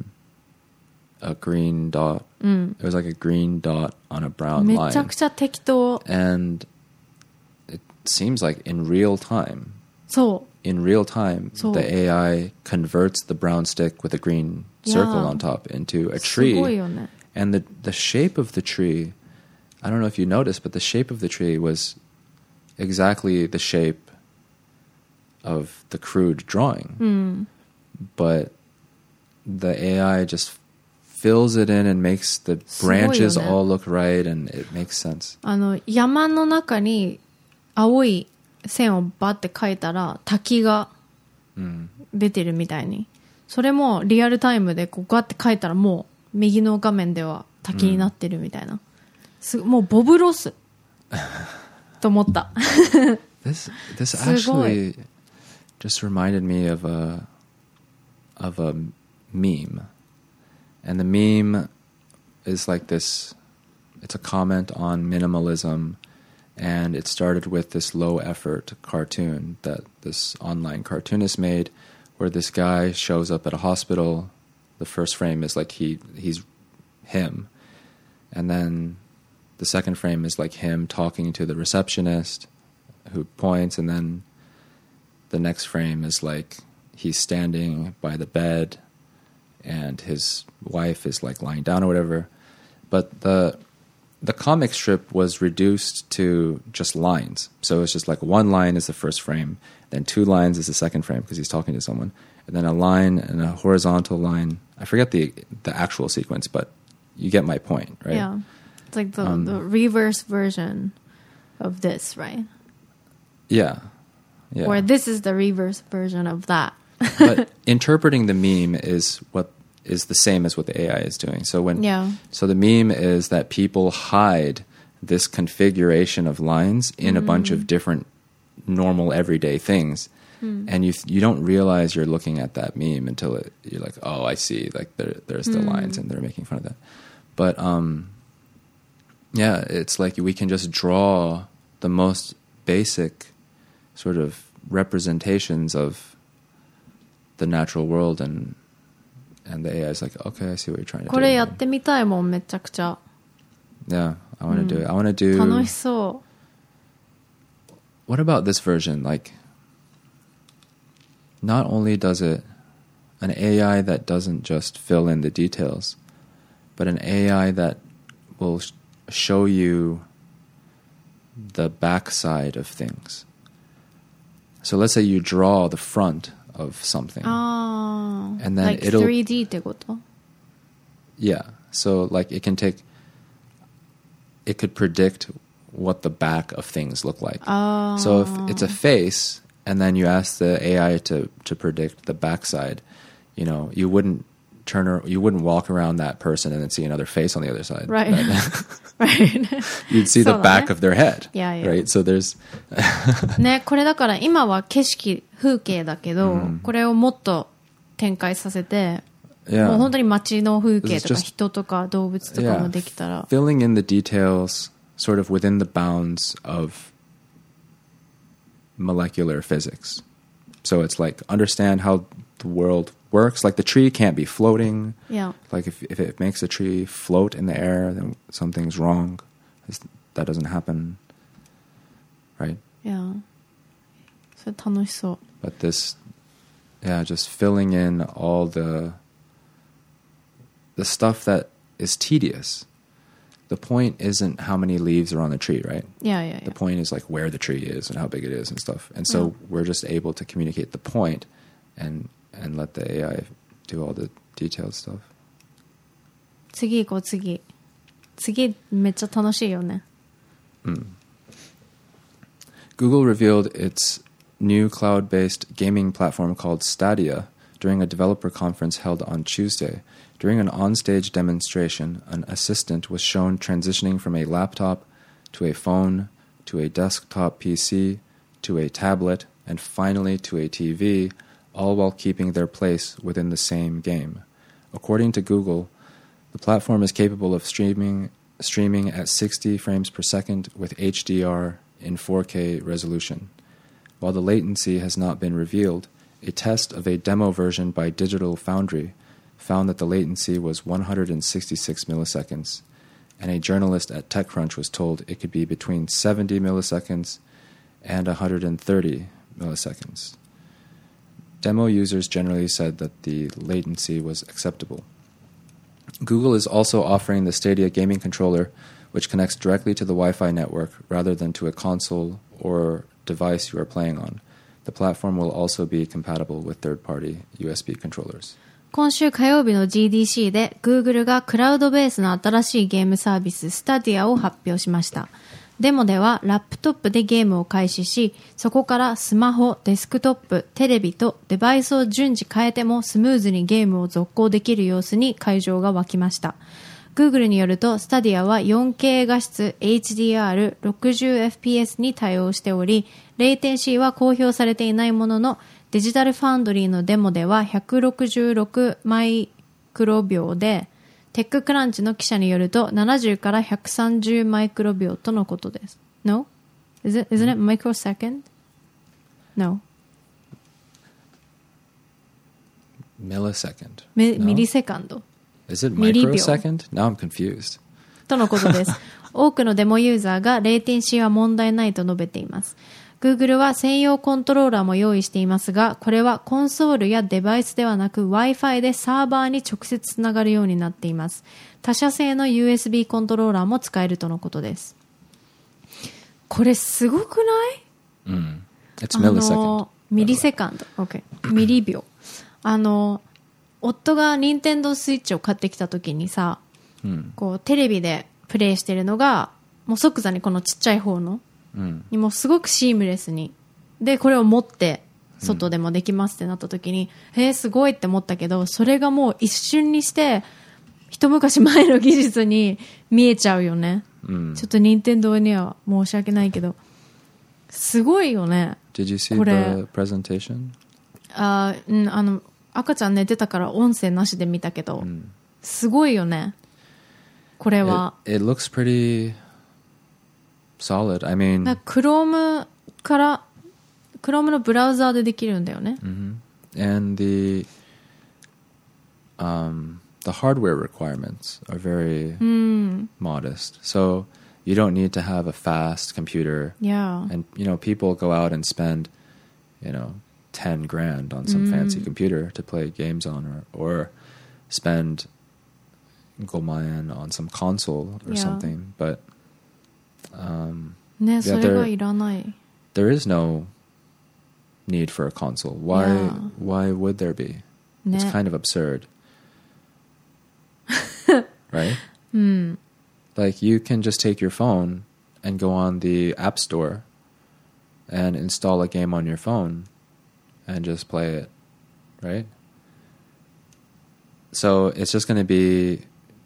a green dot、うん、it was like a green dot on a brown line
めちゃくちゃ適当。
and seems like in real time.
そう
in real time,
So-
the A I converts the brown stick with a green circle
Yeah.
on top into a
すごい
tree.
よね。
And the, the shape of the tree, I don't know if you noticed, but the shape of the tree was exactly the shape of the crude drawing.
うん。
But the A I just fills it in and makes the
すごいよね。
branches all look right, and it makes sense.
あの、山の中に青い線をバッて描いたら滝が
Mm.
出てるみたいに。それもリアルタイムでこうガッて描いたらもう右の画面では滝になってるみたいな。すもうボブ・ロスと思った。
This this
すごい。
actually just reminded me of a of a meme, and the meme is like this. It's a comment on minimalism, and it started with this low effort cartoon that this online cartoonist made, where this guy shows up at a hospital. The first frame is like he he's him, and then the second frame is like him talking to the receptionist, who points, and then the next frame is like he's standing by the bed and his wife is like lying down or whatever. But the the comic strip was reduced to just lines. So it's just like one line is the first frame, then two lines is the second frame because he's talking to someone, and then a line and a horizontal line. I forget the the actual sequence, but you get my point, right?
Yeah. It's like the,
Um,
the reverse version of this, right?
Yeah. Yeah.
Or this is the reverse version of that.
But interpreting the meme is what is the same as what the A I is doing. So when
Yeah.
so the meme is that people hide this configuration of lines in a bunch of different normal everyday things, and you you don't realize you're looking at that meme until it, you're like, oh, I see, like there there's the lines and they're making fun of that. But um, yeah, it's like we can just draw the most basic sort of representations of the natural world, and and the A I is like, okay, I see what you're trying to
これや
do.
ってみたいもん、めちゃくちゃ。
Yeah, I want to do it. I want to do.
楽しそ
What about this version? Like, not only does it an A I that doesn't just fill in the details, but an A I that will sh- show you the backside of things. So let's say you draw the front of something.
う。ああ。
And then
like
it'll-
スリーディー ってこと
Yeah. So like it can take it could predict what the back of things look like.
ああ。
So if it's a face and then you ask the A I to to predict the backside, you know, you wouldn't turn or you wouldn't walk around that person and then see another face on the other side.
Right.
Right?
right.
You'd see the
そうだね。
back of their head.
Yeah, yeah.
Right? So there's
ね、これだから今は景色、風景だけど、これをもっと展開させて、
yeah.
もう本当に街の風景とか
It's just-
人とか動物とかもできたら、
filling in the details sort of within the bounds of molecular physics. So it's like understand how the world works. Like the tree can't be floating.
Yeah.
Like if if it makes a tree float in the air, then something's wrong. It's- That doesn't happen, right?
Yeah. それ楽しそう。
But this, yeah, just filling in all the the stuff that is tedious. The point isn't how many leaves are on the tree, right?
いやいやい
The
や。
point is like where the tree is and how big it is and stuff. And so we're just able to communicate the point and and let the A I do all the detailed stuff.
次行こう、次。次、めっちゃ楽しいよね。
Google revealed its new cloud-based gaming platform called Stadia during a developer conference held on Tuesday. During an onstage demonstration, an assistant was shown transitioning from a laptop to a phone to a desktop P C to a tablet and finally to a T V, all while keeping their place within the same game. According to Google, the platform is capable of streaming streaming at sixty frames per second with H D R in four K resolution. While the latency has not been revealed, a test of a demo version by Digital Foundry found that the latency was one hundred sixty-six milliseconds, and a journalist at TechCrunch was told it could be between seventy milliseconds and one hundred thirty milliseconds. Demo users generally said that the latency was acceptable. Google is also offering the Stadia gaming controller, which connects directly to the Wi-Fi network rather than to a console or device you are playing on. The platform will also be compatible with third-party U S B controllers.
今週火曜日の ジーディーシー で Google がクラウドベースの新しいゲームサービス Stadia を発表しました。デモではラップトップでゲームを開始し、そこからスマホ、デスクトップ、テレビとデバイスを順次変えてもスムーズにゲームを続行できる様子に会場が沸きました。Google によると、Stadia は よんケー 画質 エイチディーアールろくじゅうエフピーエス に対応しており、レイテンシーは公表されていないものの、デジタルファンドリーのデモではひゃくろくじゅうろくマイクロ秒で、テッククランチの記者によるとななじゅうからひゃくさんじゅうマイクロ秒とのことです。No? Is it, isn't it microsecond? No.
Millisecond.
ミ
No?
ミリセカンド。
Is it
ミリ秒
microsecond? Now I'm confused.
とのことです。多くのデモユーザーがレイテンシーは問題ないと述べています。Google は専用コントローラーも用意していますが、これはコンソールやデバイスではなく Wi-Fi でサーバーに直接つながるようになっています。他社製の ユーエスビー コントローラーも使えるとのことです。これすごくない？
Mm. It's
あ
millisecond.
のミリセカンド。OK。ミリ秒。あの、夫が任天堂スイッチを買ってきた時にさ、
Mm.
こうテレビでプレイしてるのが、もう即座にこのちっちゃい方の、
Mm.
にもすごくシームレスにでこれを持って外でもできますってなった時に、うん、へえすごいって思ったけど、それがもう一瞬にして一昔前の技術に見えちゃうよね、うん、ちょっと任天堂には申し訳ないけどすごいよね。
Did you see
これ
the presentation?
あ、うん、あの赤ちゃん寝てたから音声なしで見たけど、うん、すごいよねこれは。
It, it looks pretty solid. I mean,
Chrome から Chrome のブラウザーでできるんだよね。
Mm-hmm. And the um, the hardware requirements are very mm. modest. So you don't need to have a fast computer.
Yeah.
And you know, people go out and spend, you know, ten grand on some mm. fancy computer to play games on, or or spend gomayen on some console or yeah. something. But Um,
ね、
yeah,
それがいらない。
There is no need for a console. Why? Yeah. Why would there be? ね、It's kind of absurd, right? うん。Like you can just take your phone and go on the App Store and install a game on your phone and just play it, right? So it's just going to be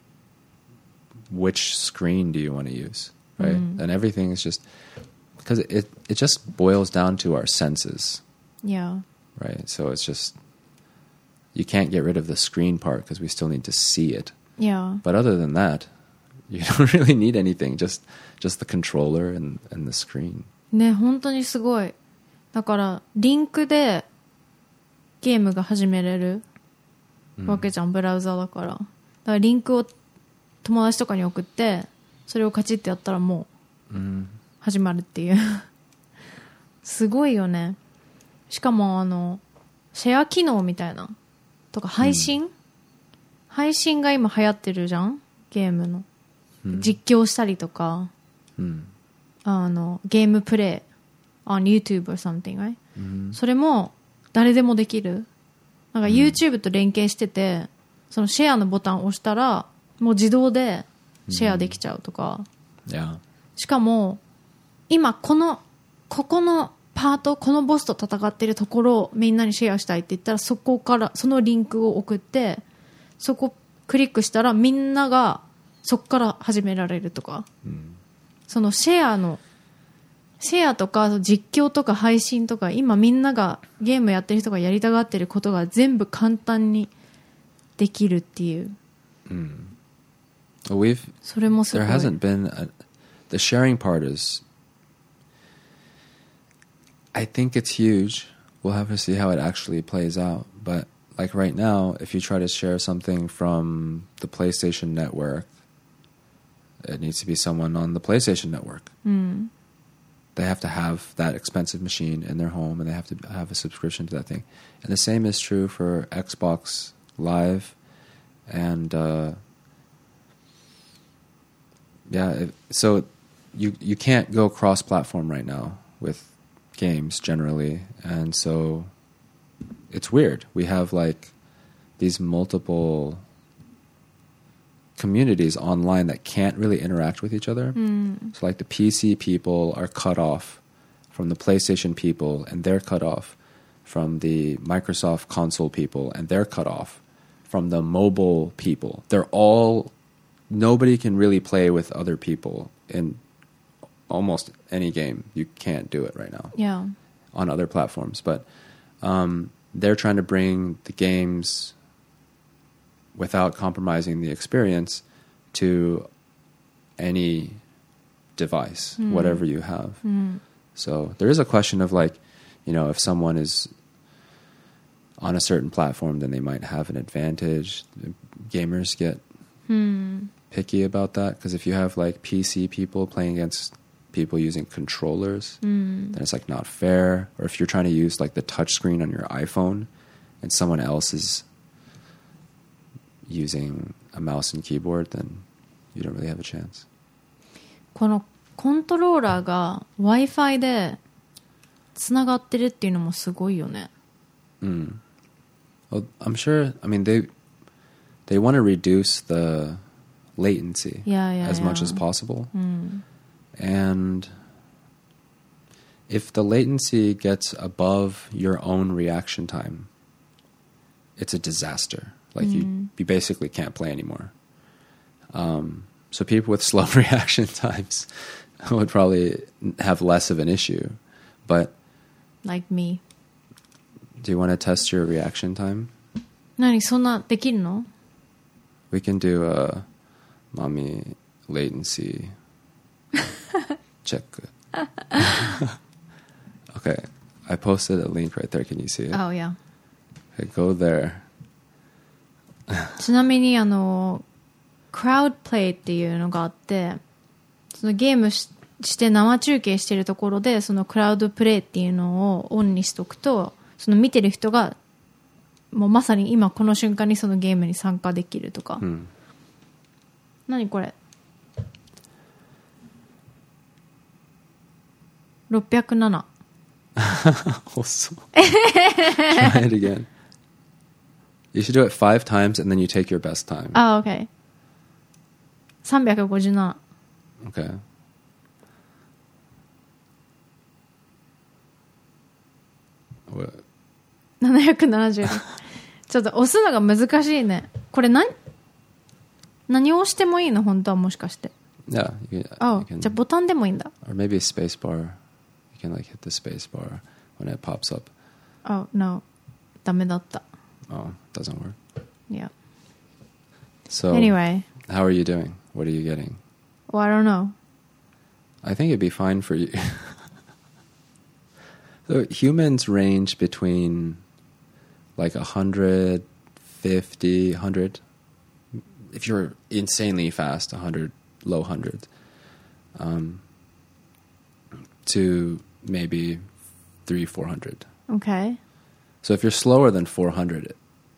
which screen do you want to use?Right? Mm. And everything is just because it it just boils down to our senses.
Yeah.
Right. So it's just you can't get rid of the screen part because we still need to see it.
Yeah.
But other than that, you don't really need anything. Just just the controller and and the screen.
ね、本当にすごい。だからリンクでゲームが始めれるわけじゃん、ブラウザだから。だからリンクを友達とかに送って。それをカチッてやったらもう始まるっていう、うん、すごいよね。しかもあのシェア機能みたいなとか配信、うん、配信が今流行ってるじゃんゲームの、うん、実況したりとか、うん、あのゲームプレイ on YouTube or something、right? うん、それも誰でもできる。なんか YouTube と連携してて、うん、そのシェアのボタンを押したらもう自動でシェアできちゃうとか、
うん yeah.
しかも今このここのパートこのボスと戦ってるところをみんなにシェアしたいって言ったらそこからそのリンクを送ってそこクリックしたらみんながそこから始められるとか、うん、そのシェアのシェアとか実況とか配信とか今みんながゲームやってる人がやりたがってることが全部簡単にできるっていう、
うん、We've there hasn't been a, the sharing part is I think it's huge. We'll have to see how it actually plays out. But like right now, if you try to share something from the PlayStation Network, it needs to be someone on the PlayStation Network.
Mm.
they have to have that expensive machine in their home, and they have to have a subscription to that thing. And the same is true for Xbox Live, and uh, yeah, it, so you you can't go cross-platform right now with games generally, and so it's weird. We have like these multiple communities online that can't really interact with each other.
Mm.
So like the P C people are cut off from the PlayStation people, and they're cut off from the Microsoft console people, and they're cut off from the mobile people. They're all, nobody can really play with other people in almost any game. You can't do it right now.
Yeah.
On other platforms. But um, they're trying to bring the games without compromising the experience to any device,
mm.
whatever you have.
Mm.
So there is a question of like, you know, if someone is on a certain platform, then they might have an advantage. Gamers get
mm.
picky about that, because if you have like P C people playing against people using controllers,
mm.
then it's like not fair. Or if you're trying to use like the touch screen on your iPhone and someone else is using a mouse and keyboard, then you don't really have a chance.
このコントローラーが Wi-Fi でつながってるっていうのもすごいよね。
Mm. Well, I'm sure, I mean, they they want to reduce the latency
yeah, yeah,
as
yeah.
much as possible.
Mm.
And if the latency gets above your own reaction time, it's a disaster. Like mm. you, you basically can't play anymore. Um, so people with slow reaction times would probably have less of an issue. But
like me.
Do you want to test your reaction time?
何そんなできるの?
We can do a mommy latency check. Okay, I posted a link right there. Can you see it?
Oh, yeah.
Okay, go there.
ちなみにあのクラウドプレイっていうのがあって、そのゲーム し, して生中継してるところでそのクラウドプレイっていうのをオンにしとくと、その見てる人がもうまさに今この瞬間にそのゲームに参加できるとか、うん、何これろっぴゃくなな
遅Try it again. You should do it five times and then you take your best time.
Oh, okay. さんびゃくごじゅうなな
Okay. What?
ななひゃくななじゅうちょっと押すのが難しいね。これ何何を押してもいいの本当はもしかして。
Yeah. You can,
oh,
you can,
じゃあボタンでもいいんだ。
Or maybe a space bar. You can like hit the space bar when it pops up.
Oh, no. ダメだった。
Oh, doesn't work.
Yeah.
So,
anyway.
How are you doing? What are you getting?
Well, I don't know.
I think it'd be fine for you. So humans range between like one hundred fifty, one hundred. If you're insanely fast, one hundred, low hundreds. Um, to maybe three, four hundred.
Okay.
So if you're slower than four hundred,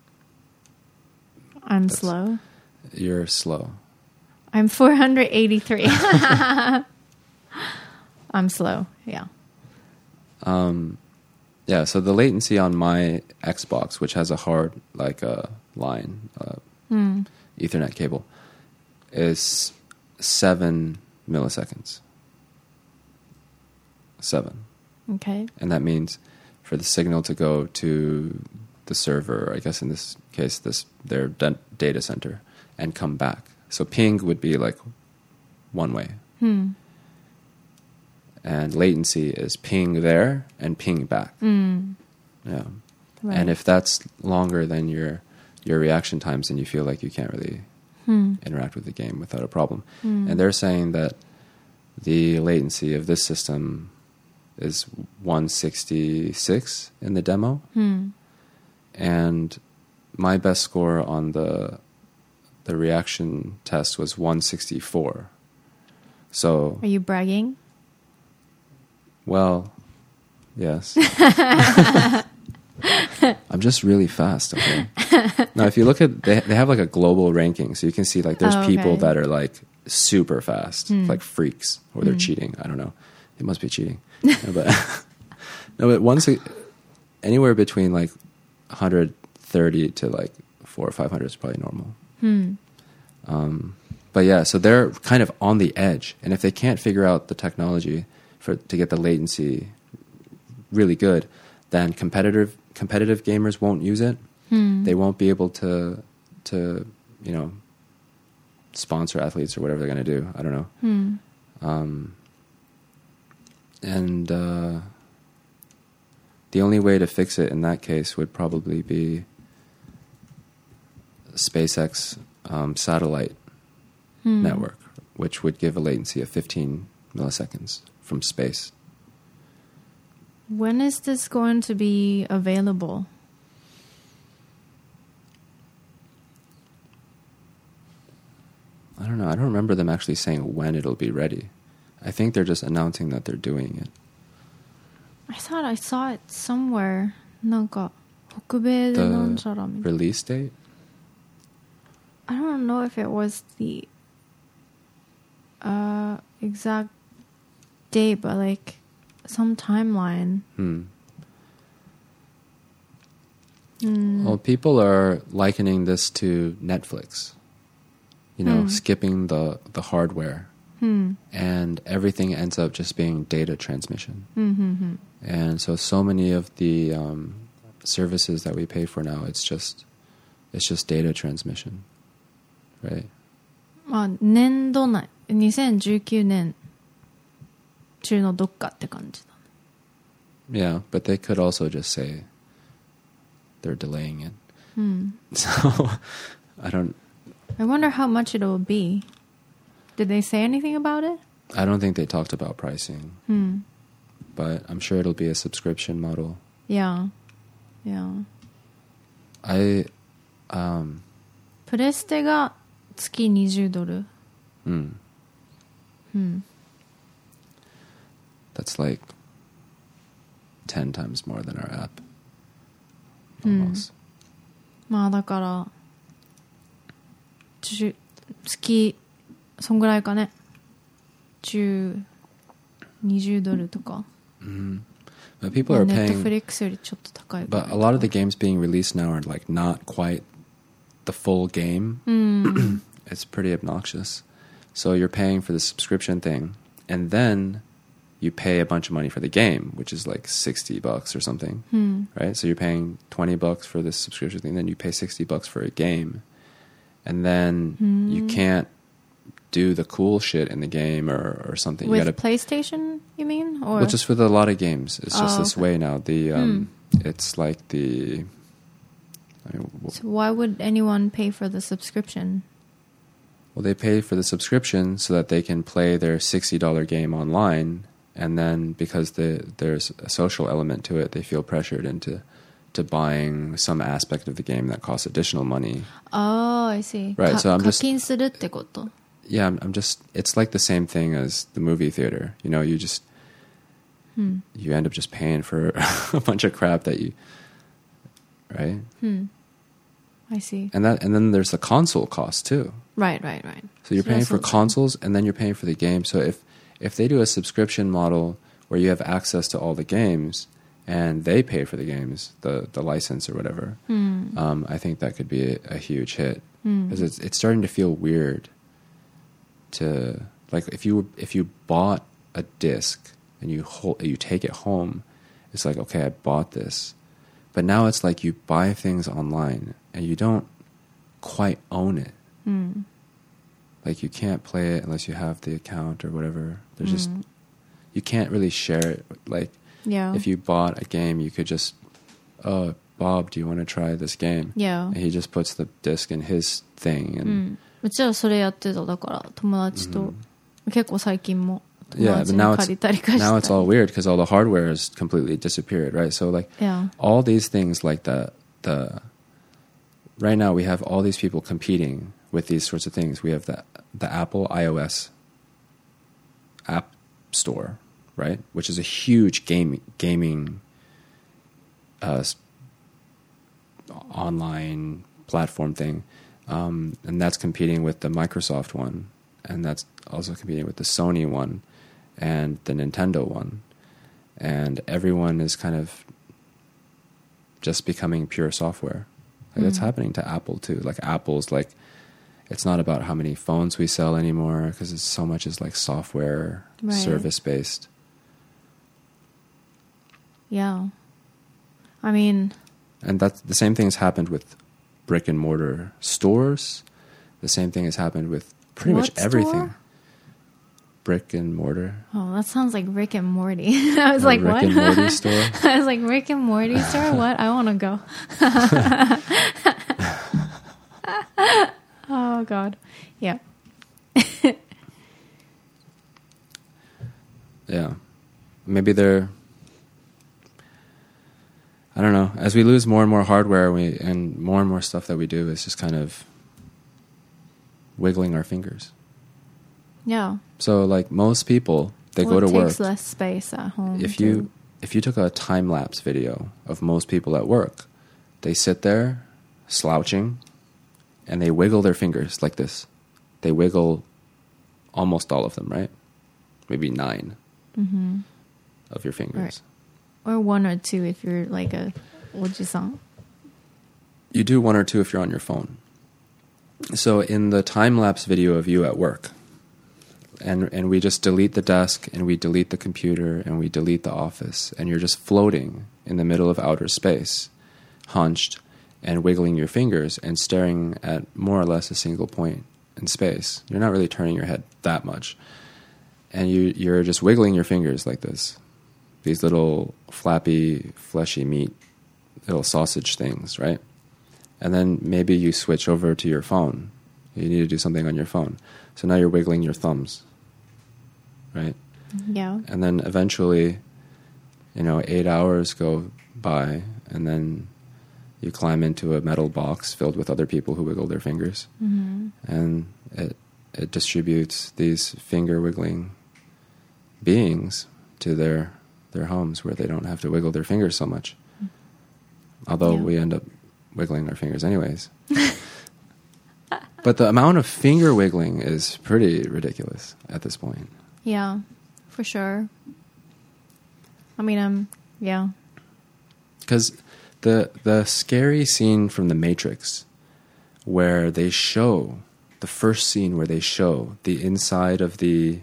I'm slow.
You're slow.
I'm four hundred eighty-three. I'm slow. Yeah.
Um, yeah. So the latency on my Xbox, which has a hard like a uh, line, uh, mm. Ethernet cable, is seven milliseconds. Seven.
Okay.
And that means for the signal to go to the server, I guess in this case, this their de- data center, and come back. So ping would be like one way.
Hmm.
And latency is ping there and ping back.
Mm.
Yeah.
Right.
And if that's longer than your your reaction times, then you feel like you can't really
hmm.
interact with the game without a problem.
Mm.
And they're saying that the latency of this system is one sixty-six in the demo.
Hmm.
And my best score on the the reaction test was one sixty-four. So
are you bragging?
Well, yes. I'm just really fast, okay? Now, if you look at, they, they have like a global ranking, so you can see like there's
Oh,
people
okay.
that are like super fast, like freaks, or they're cheating. I don't know. It must be cheating. No, but, no, but once, it, anywhere between like one hundred thirty to like four or five hundred is probably normal.
Hmm.
Um, but yeah, so they're kind of on the edge, and if they can't figure out the technology for to get the latency really good, then competitive competitive gamers won't use it.
Hmm.
They won't be able to to you know sponsor athletes or whatever they're going to do. I don't know.
Hmm.
Um, and uh, the only way to fix it in that case would probably be SpaceX um, satellite
Hmm.
network, which would give a latency of fifteen milliseconds from space.
When is this going to be available?
I don't know. I don't remember them actually saying when it'll be ready. I think they're just announcing that they're doing it.
I thought I saw it somewhere. なんか北米でなんちゃら
The
みたいな
release date?
I don't know if it was the uh, exact date, but like some timeline.
Hmm.
Mm.
Well, people are likening this to Netflix. You know,
Hmm.
skipping the, the hardware.
Hmm.
And everything ends up just being data transmission.
Hmm. Hmm. Hmm.
And so, so many of the um, services that we pay for now, it's just, it's just data transmission, right?
まあ年度内にせんじゅうきゅうねん中のどっかって感じだ。
Yeah, but they could also just say they're delaying it.
うん。
So, I don't,
I wonder how much it'll be. Did they say anything about it?
I don't think they talked about pricing,
うん。
but I'm sure it'll be a subscription model.
Yeah. Yeah.
I, um,
プレステが月にじゅうドル。
mm,
うん。
that's like ten times more than our app.
Hmm.
Almost.
まあだからじゅ月そんぐらいかね。じゅう、にじゅうドルとか。
Mm. But people are
ネット
paying...
フリックスよりちょっと高いかな。
But a lot of the games being released now are like not quite the full game.
うん。
It's pretty obnoxious. So you're paying for the subscription thing, and then you pay a bunch of money for the game, which is like sixty bucks or something,
うん。
right? So you're paying twenty bucks for this subscription thing, then you pay sixty bucks for a game, and then you can't do the cool shit in the game or, or something.
With
you gotta,
PlayStation, you mean? Or
well, just with a lot of games, it's just
Oh,
this
okay.
way now. The um, it's like the. I mean, w-
so why would anyone pay for the subscription?
well, they pay for the subscription so that they can play their sixty dollar game online, and then because the, there's a social element to it, they feel pressured into to buying some aspect of the game that costs additional money.
Oh, I see.
Right,
か
so I'm
課
just-
金するってこと
Yeah, I'm, I'm just. It's like the same thing as the movie theater. You know, you just
Hmm.
you end up just paying for a bunch of crap that you, right?
Hmm. I see.
And that and then there's the console cost too.
Right, right, right.
So you're
So
paying
that's
for
also-
consoles and then you're paying for the game. So if if they do a subscription model where you have access to all the games and they pay for the games, the the license or whatever,
Hmm.
um, I think that could be a, a huge hit
Hmm.
because it's it's starting to feel weird. To like if you if you bought a disc and you hold, you take it home, it's like, okay, I bought this, but now it's like you buy things online and you don't quite own it.
Hmm.
Like you can't play it unless you have the account or whatever. There's just
Mm.
you can't really share it. Like
Yeah.
if you bought a game, you could just, oh, Bob, do you want to try this game?
Yeah.
And he just puts the disc in his thing
う
and
ん。うちはそれやってた。だから友達と、結構最近も友
yeah,
達
but
に
now
借りたりかし
it's
た
now it's all weird because all the hardware has completely disappeared, right? So like
Yeah.
all these things like the the right now we have all these people competing with these sorts of things. We have the the Apple iOS app store, right? Which is a huge game, gaming uh, s- online platform thing. Um, and that's competing with the Microsoft one. And that's also competing with the Sony one and the Nintendo one. And everyone is kind of just becoming pure software. Like, that's happening to Apple too. Like, Apple's like, it's not about how many phones we sell anymore, because it's so much is like software,
Right.
service based.
Yeah. I mean,
And that's the same thing has happened with brick and mortar stores. The same thing has happened with pretty
What
much everything.
store?
Brick and mortar.
oh, that sounds like Rick and Morty. I was
A
like,
Rick
what?
and Morty store.
I was like, Rick and Morty store? What? I want to go. Oh, God. Yeah.
Yeah. Maybe they're, I don't know. As we lose more and more hardware, we and more and more stuff that we do is just kind of wiggling our fingers.
Yeah.
So, like most people, they
well,
go to
it
work.
takes less space at home.
If
too.
you if you took a time lapse video of most people at work, they sit there slouching, and they wiggle their fingers like this. They wiggle almost all of them, right? Maybe nine
Mm-hmm.
of your fingers.
Or one or two if you're like a oji-san.
You do one or two if you're on your phone. So in the time-lapse video of you at work, and and we just delete the desk, and we delete the computer, and we delete the office, and you're just floating in the middle of outer space, hunched, and wiggling your fingers, and staring at more or less a single point in space. You're not really turning your head that much. And you, you're just wiggling your fingers like this. These little flappy, fleshy meat, little sausage things, right? And then maybe you switch over to your phone. You need to do something on your phone. So now you're wiggling your thumbs, right?
Yeah.
And then eventually, you know, eight hours go by, and then you climb into a metal box filled with other people who wiggle their fingers.
Mm-hmm.
And it it distributes these finger wiggling beings to their their homes where they don't have to wiggle their fingers so much. Although
Yeah.
we end up wiggling our fingers anyways. But the amount of finger wiggling is pretty ridiculous at this point.
Yeah, for sure. I mean, um, yeah.
Because the the scary scene from The Matrix, where they show, the first scene where they show the inside of the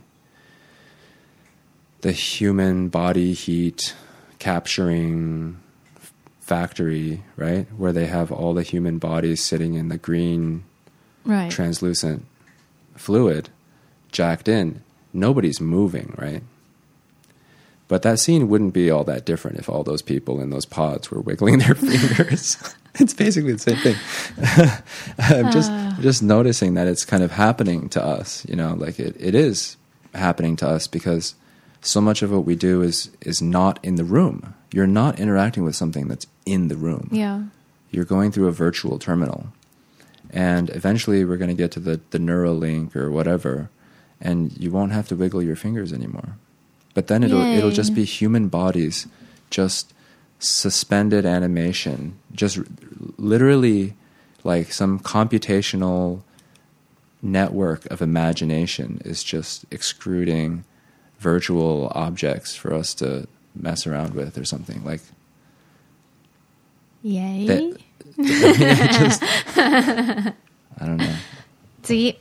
the human body heat capturing factory, right? Where they have all the human bodies sitting in the green
Right.
translucent fluid jacked in. Nobody's moving, right? But that scene wouldn't be all that different if all those people in those pods were wiggling their fingers. It's basically the same thing. I'm just
Uh.
just noticing that it's kind of happening to us, you know, like it, it is happening to us because so much of what we do is is not in the room. You're not interacting with something that's in the room.
Yeah.
You're going through a virtual terminal. And eventually we're going to get to the, the Neuralink or whatever, and you won't have to wiggle your fingers anymore. But then it'll
Yay.
it'll just be human bodies, just suspended animation, just r- literally like some computational network of imagination is just extruding virtual objects for us to mess around with or something. Like
Yay.
that, I mean, it just, I don't know.
次。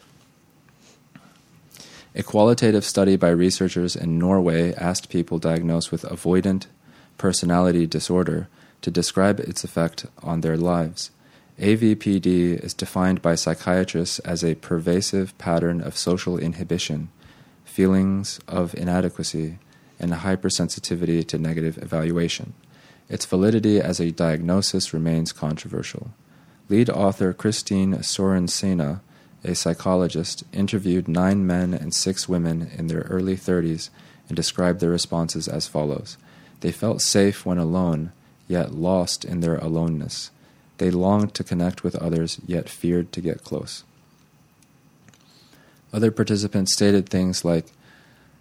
A qualitative study by researchers in Norway asked people diagnosed with avoidant personality disorder to describe its effect on their lives. A V P D is defined by psychiatrists as a pervasive pattern of social inhibition, feelings of inadequacy, and hypersensitivity to negative evaluation. Its validity as a diagnosis remains controversial. Lead author Christine Sorensena, a psychologist, interviewed nine men and six women in their early thirties and described their responses as follows. They felt safe when alone, yet lost in their aloneness. They longed to connect with others, yet feared to get close. Other participants stated things like,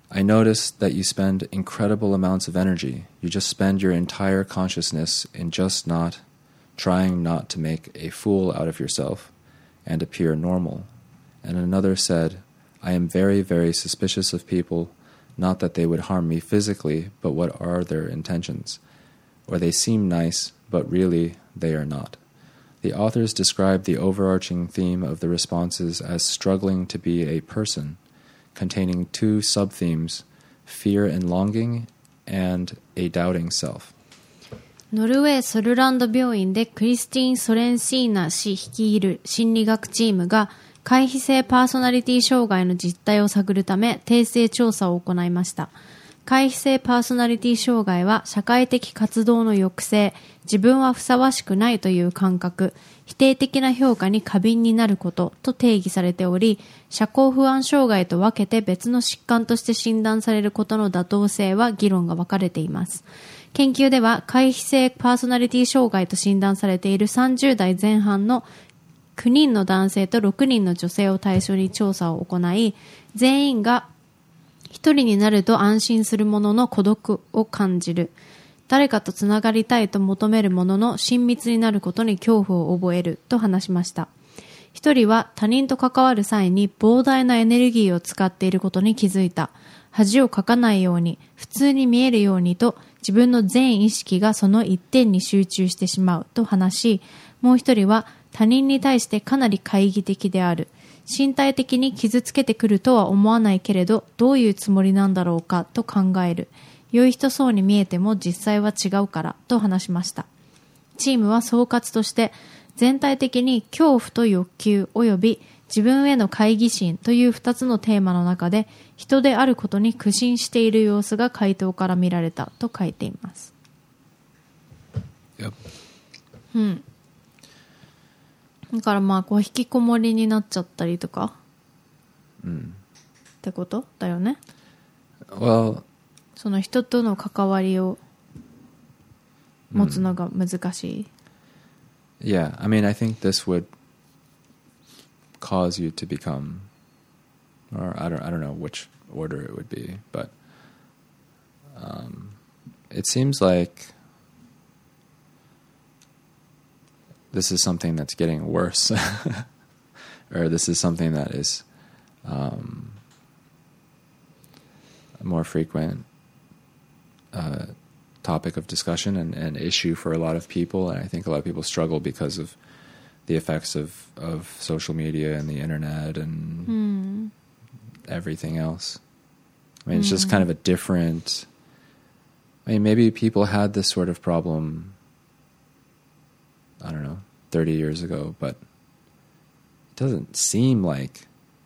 I notice that you spend incredible amounts of energy. You just spend your entire consciousness in just not trying not to make a fool out of yourself and appear normal. And another said, I am very, very suspicious of people, not that they would harm me physically, but what are their intentions? Or they seem nice, but really they are not. The authors describe the overarching theme of the responses as struggling to be a person, containing two sub-themes, fear and longing, and a doubting self.
ノルウェーソルランド病院でクリスティン・ソレンシーナ氏率いる心理学チームが回避性パーソナリティ障害の実態を探るため定性調査を行いました。回避性パーソナリティ障害は社会的活動の抑制、自分はふさわしくないという感覚、否定的な評価に過敏になることと定義されており、社交不安障害と分けて別の疾患として診断されることの妥当性は議論が分かれています。研究では回避性パーソナリティ障害と診断されているさんじゅう代前半のきゅうにんの男性とろくにんの女性を対象に調査を行い、全員が一人になると安心するものの孤独を感じる。誰かとつながりたいと求めるものの親密になることに恐怖を覚えると話しました。一人は他人と関わる際に膨大なエネルギーを使っていることに気づいた。恥をかかないように、普通に見えるようにと自分の全意識がその一点に集中してしまうと話し、もう一人は他人に対してかなり懐疑的である。身体的に傷つけてくるとは思わないけれど、どういうつもりなんだろうかと考える。良い人そうに見えても実際は違うからと話しました。チームは総括として全体的に恐怖と欲求及び自分への懐疑心という二つのテーマの中で人であることに苦心している様子が回答から見られたと書いています。
Yep.
うん。だからまあこう引きこもりになっちゃったりとか、
うん、
ってことだよね。
Well,
その人との関わりを持つのが難しい。
Yeah, I mean, I think this would cause you to become, or I don't, I don't know which order it would be, but um, it seems like this is something that's getting worse, or this is something that is um, a more frequent uh, topic of discussion and, and issue for a lot of people. And I think a lot of people struggle because of the effects of, of social media and the internet and
mm.
everything else. I mean, mm. it's just kind of a different... I mean, maybe people had this sort of problem, I don't know, thirty years ago, but it doesn't seem like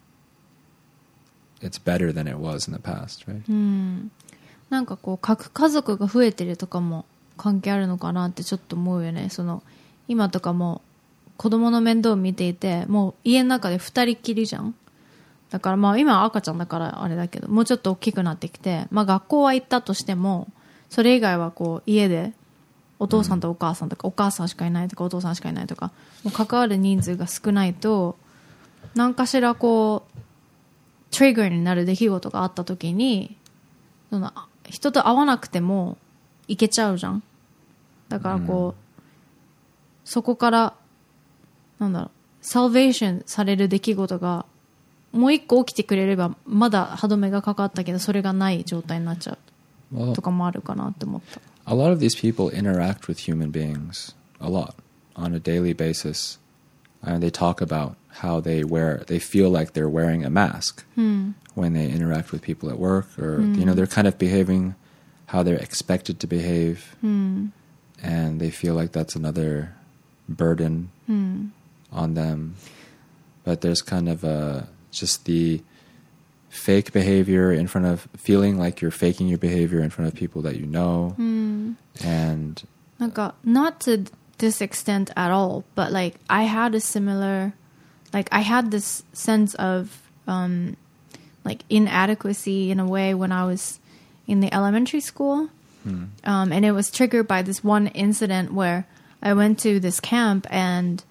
it's better than it was in the past, right?
うん。なんかこう核家族が増えてるとかも関係あるのかなってちょっと思うよね。その今とかも子供の面倒を見ていて、もう家の中で二人きりじゃん。だからまあ今は赤ちゃんだからあれだけど、もうちょっと大きくなってきて、まあ学校は行ったとしても、それ以外はこう家でお父さんとお母さんとか、うん、お母さんしかいないとかお父さんしかいないとか、もう関わる人数が少ないと何かしらこうトリガーになる出来事があった時に、その人と会わなくてもいけちゃうじゃん。だからこう、うん、そこからなんだろう、サルベーションされる出来事がもう一個起きてくれればまだ歯止めがかかったけど、それがない状態になっちゃうとかもあるかなって思った。
A lot of these people interact with human beings a lot on a daily basis, and they talk about how they wear, they feel like they're wearing a mask
hmm.
when they interact with people at work, or
hmm.
you know, they're kind of behaving how they're expected to behave,
hmm.
and they feel like that's another burden
hmm.
on them. But there's kind of a just the fake behavior in front of, feeling like you're faking your behavior in front of people that you know,
hmm.
and
なんか not to this extent at all, but like I had a similar, like I had this sense of um, like inadequacy in a way when I was in the elementary school,
hmm.
um, and it was triggered by this one incident where I went to this camp and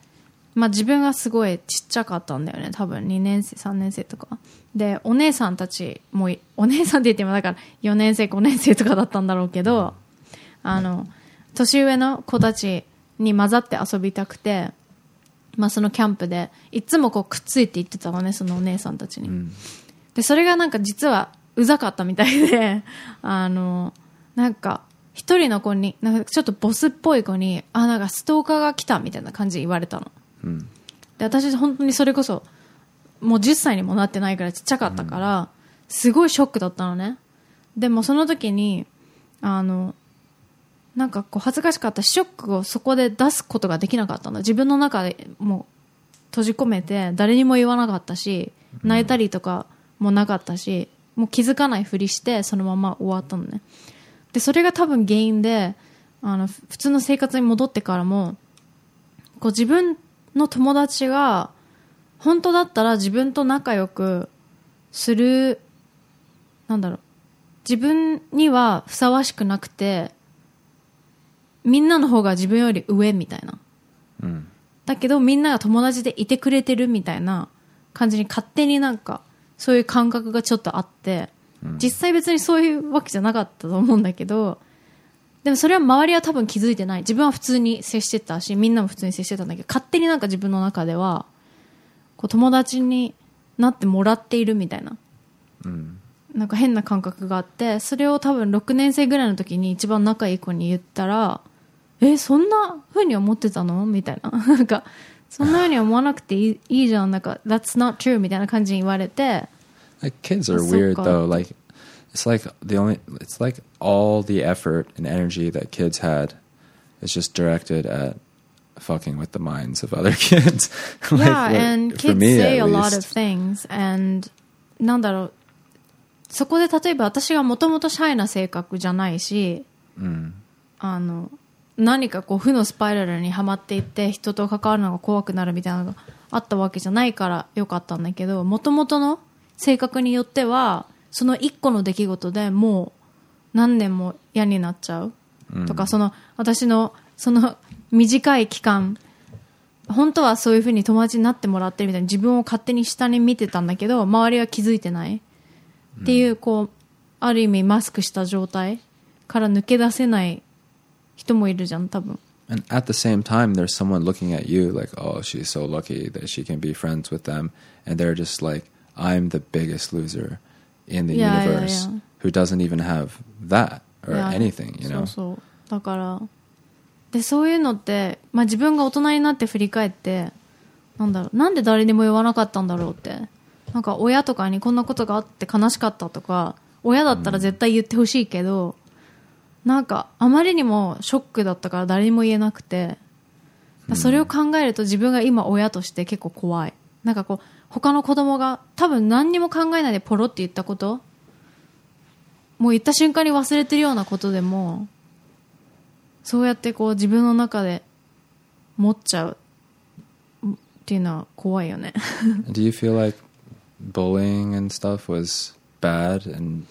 まあ自分がすごいちっちゃかったんだよね。多分にねん生、さんねん生とか。で、お姉さんたちも、お姉さんって言ってもだからよねん生、ごねん生とかだったんだろうけど、あの、年上の子たちに混ざって遊びたくて、まあそのキャンプで、いつもこうくっついて行ってたのね、そのお姉さんたちに。うん、で、それがなんか実はうざかったみたいで、あの、なんか、一人の子に、なんかちょっとボスっぽい子に、あ、なんかストーカーが来たみたいな感じで言われたの。うん、で私本当にそれこそもうじゅっさいにもなってないからちっちゃかったから、うん、すごいショックだったのね。でもその時にあのなんかこう恥ずかしかったショックをそこで出すことができなかったの。自分の中でもう閉じ込めて誰にも言わなかったし、泣いたりとかもなかったし、もう気づかないふりしてそのまま終わったのね。でそれが多分原因であの普通の生活に戻ってからもこう自分の友達が本当だったら自分と仲良くする、なんだろう、自分にはふさわしくなくてみんなの方が自分より上みたいな、うん、だけどみんなが友達でいてくれてるみたいな感じに勝手になんかそういう感覚がちょっとあって、うん、実際別にそういうわけじゃなかったと思うんだけど、でもそれは周りは多分気づいてない。自分は普通に接してたしみんなも普通に接してたんだけど、勝手になんか自分の中ではこう友達になってもらっているみたいな、うん、なんか変な感覚があって、それを多分ろくねん生ぐらいの時に一番仲いい子に言ったら、えそんな風に思ってたのみたいななんかそんな風に思わなくていい、いいじゃん、なんか That's not true みたいな感じに言われて、
like kids are weird though, like it's like the only it's like all the effort and energy that kids had is just directed at fucking with the minds of other kids. like,
yeah, and kids say a lot of things, and なんだろう、そこで例えば私がもともとシャイな性格じゃないし、うん、あの何かこう負のスパイラルにはまっていって人と関わるのが怖くなるみたいなのがあったわけじゃないからよかったんだけど、もともとの性格によってはその一個の出来事でもう何年も嫌になっちゃう、うん、とか、その私のその短い期間本当はそういう風に友達になってもらってるみたいに自分を勝手に下に見てたんだけど周りは気づいてないっていう、こうある意味マスクした状態から抜け出せない人もいるじゃん多分。
And at the same time there's someone looking at you like, oh, she's so lucky that she can be friends with them, and they're just like, I'm the biggest loser in the
yeah,
universe
yeah, yeah.
who doesn't even have that or
yeah,
anything, you know?
そうそうだからでそういうのって、まあ、自分が大人になって振り返ってなんだろう、なんで誰にも言わなかったんだろうって、なんか親とかにこんなことがあって悲しかったとか、親だったら絶対言ってほしいけど、うん、なんかあまりにもショックだったから誰にも言えなくて、それを考えると自分が今親として結構怖い。なんかこう他の子供が多分何にも考えないでポロって言ったこと、もう言った瞬間に忘れてるようなことでもそうやってこう自分の中で持っちゃうっていうのは怖いよね。
Do you feel like bullying and stuff was bad in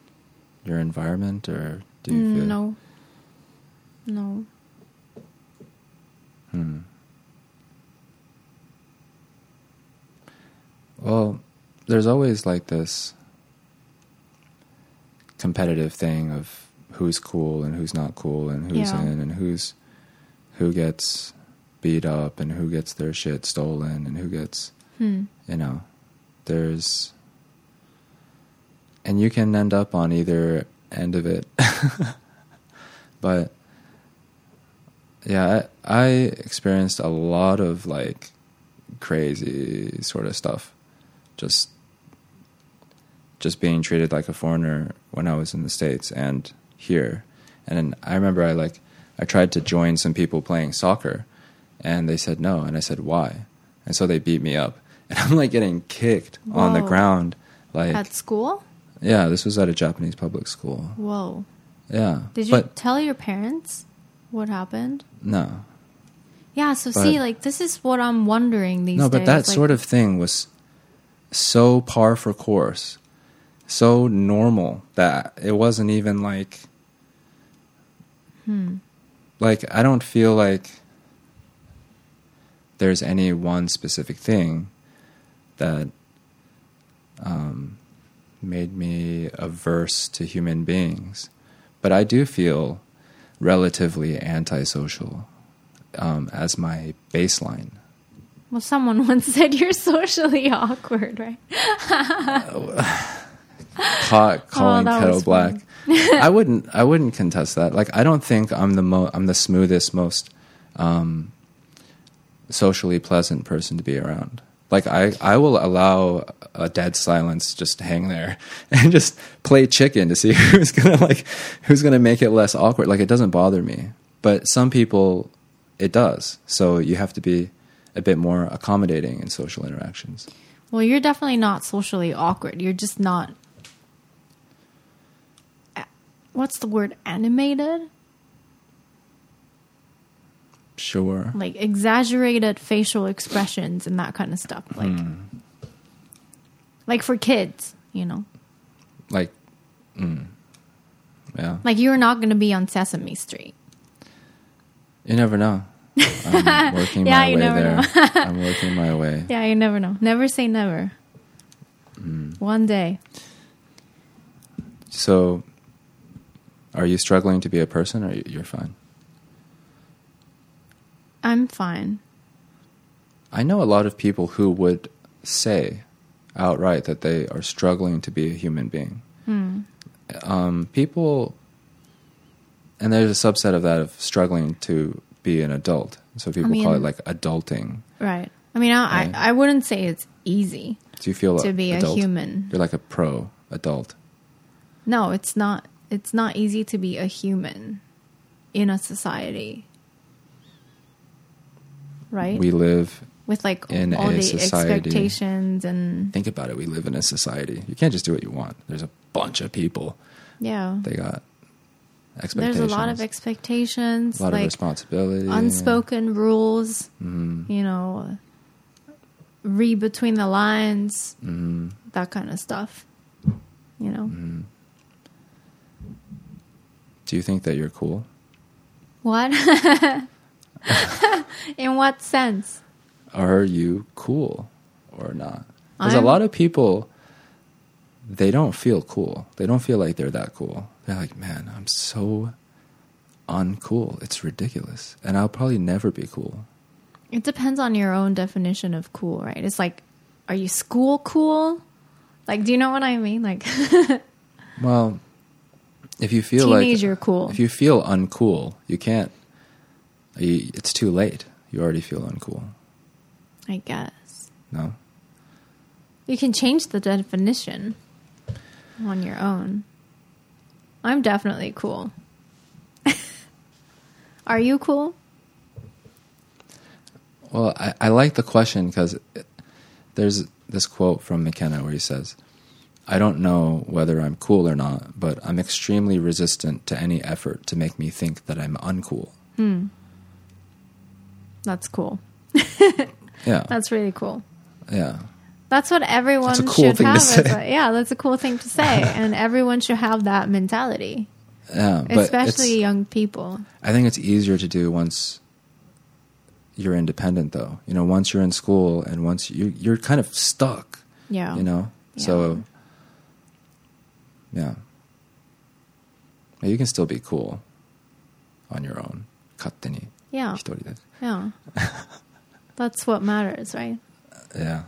your environment, or do you feel
no no
hmm well there's always like this competitive thing of who's cool and who's not cool and who's
yeah.
in and who's who gets beat up and who gets their shit stolen and who gets hmm. you know, there's and you can end up on either end of it. But yeah, I, I experienced a lot of like crazy sort of stuff, just just being treated like a foreigner when I was in the States and here. And I remember I like I tried to join some people playing soccer, and they said no, and I said why, and so they beat me up, and I'm like getting kicked Whoa. on the ground, like
at school.
Yeah, this was at a Japanese public school.
Whoa.
Yeah.
Did you but, tell your parents what happened?
No.
Yeah, so but, see, like, this is what I'm wondering these
no, days. No, but that
like,
sort of thing was so par for course, so normal that it wasn't even like... Hmm. Like, I don't feel like... there's any one specific thing that um, made me averse to human beings. But I do feel relatively antisocial um, as my baseline.
Well, someone once said you're socially awkward, right?
Caught calling
Oh, that
kettle
was
black.
funny.
I wouldn't. I wouldn't contest that. Like, I don't think I'm the mo- I'm the smoothest, most um, socially pleasant person to be around. Like, I, I will allow a dead silence just to hang there and just play chicken to see who's gonna like who's gonna make it less awkward. Like, it doesn't bother me, but some people it does. So you have to be a bit more accommodating in social interactions.
Well, you're definitely not socially awkward. You're just not. What's the word? Animated?
Sure.
Like exaggerated facial expressions and that kind of stuff. Like,
Hmm.
like for kids, you know.
Like, mm, yeah.
Like you're not going to be on Sesame Street.
You never know. I'm working
Yeah,
my
you
way
never
there.
know.
I'm working my way.
Yeah, you never know. Never say never.
Mm.
One day.
So, are you struggling to be a person, or you're fine?
I'm fine.
I know a lot of people who would say outright that they are struggling to be a human being.
Hmm.
Um, people, and there's a subset of that of struggling to be an adult. So people
mean-
call it like adulting.
Right. I mean, I,
Right.
I, I wouldn't say it's easy
Do you feel
to be
adult?
a human.
You're like a pro adult.
No, it's not. It's not easy to be a human in a society. Right?
We live.
With like
in
all
a
the
society.
expectations and
Think about it. We live in a society. You can't just do what you want. There's a bunch of people.
yeah.
They got expectations.
There's a lot of expectations,
a lot
like
of responsibility.
unspoken rules,
Mm-hmm.
you know, read between the lines,
Mm-hmm.
that kind of stuff. You know?
Mm-hmm. Do you think that you're cool?
What? In what sense?
Are you cool or not? There's a
I'm-
lot of people, they don't feel cool. They don't feel like they're that cool. They're like, man, I'm so uncool. It's ridiculous. And I'll probably never be cool.
It depends on your own definition of cool, right? It's like, are you school cool? Like, do you know what I mean? Like,
Well, if you feel like...
teenager cool.
If you feel uncool, you can't... You, it's too late. You already feel uncool.
I guess.
No?
You can change the definition on your own. I'm definitely cool. Are you cool?
Well, I, I like the question because there's this quote from McKenna where he says, I don't know whether I'm cool or not, but I'm extremely resistant to any effort to make me think that I'm uncool.
Hmm. That's cool.
Yeah.
That's really cool.
Yeah.
That's what everyone
That's a cool
should
thing to
have.
say.
as a- yeah, that's a cool thing to say. And everyone should have that mentality.
Yeah. But
Especially
it's,
young people.
I think it's easier to do once you're independent, though. You know, once you're in school and once you, you're kind of stuck,
Yeah.
you know?
Yeah.
So, yeah. You can still be cool on your own. 勝手に
Yeah.
一人で
Yeah. That's what matters, right?
Yeah.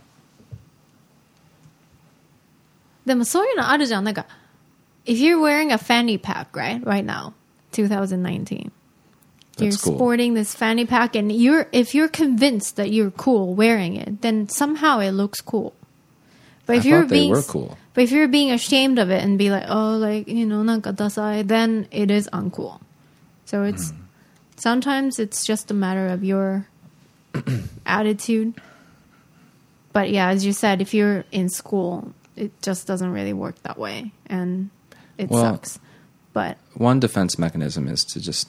でもそういうのあるじゃん。なんか、if you're wearing a fanny pack, right? Right now, twenty nineteen. You're
That's cool.
sporting this fanny pack and you're, if you're convinced that you're cool wearing it, then somehow it looks cool. But if
I
you're
thought they
being,
were cool.
but if you're being ashamed of it and be like, oh, like, you know, なんかダサい, then it is uncool. So it's, sometimes it's just a matter of your attitude. But yeah, as you said, if you're in school, it just doesn't really work that way. And it
Well,
sucks. But
One defense mechanism is to just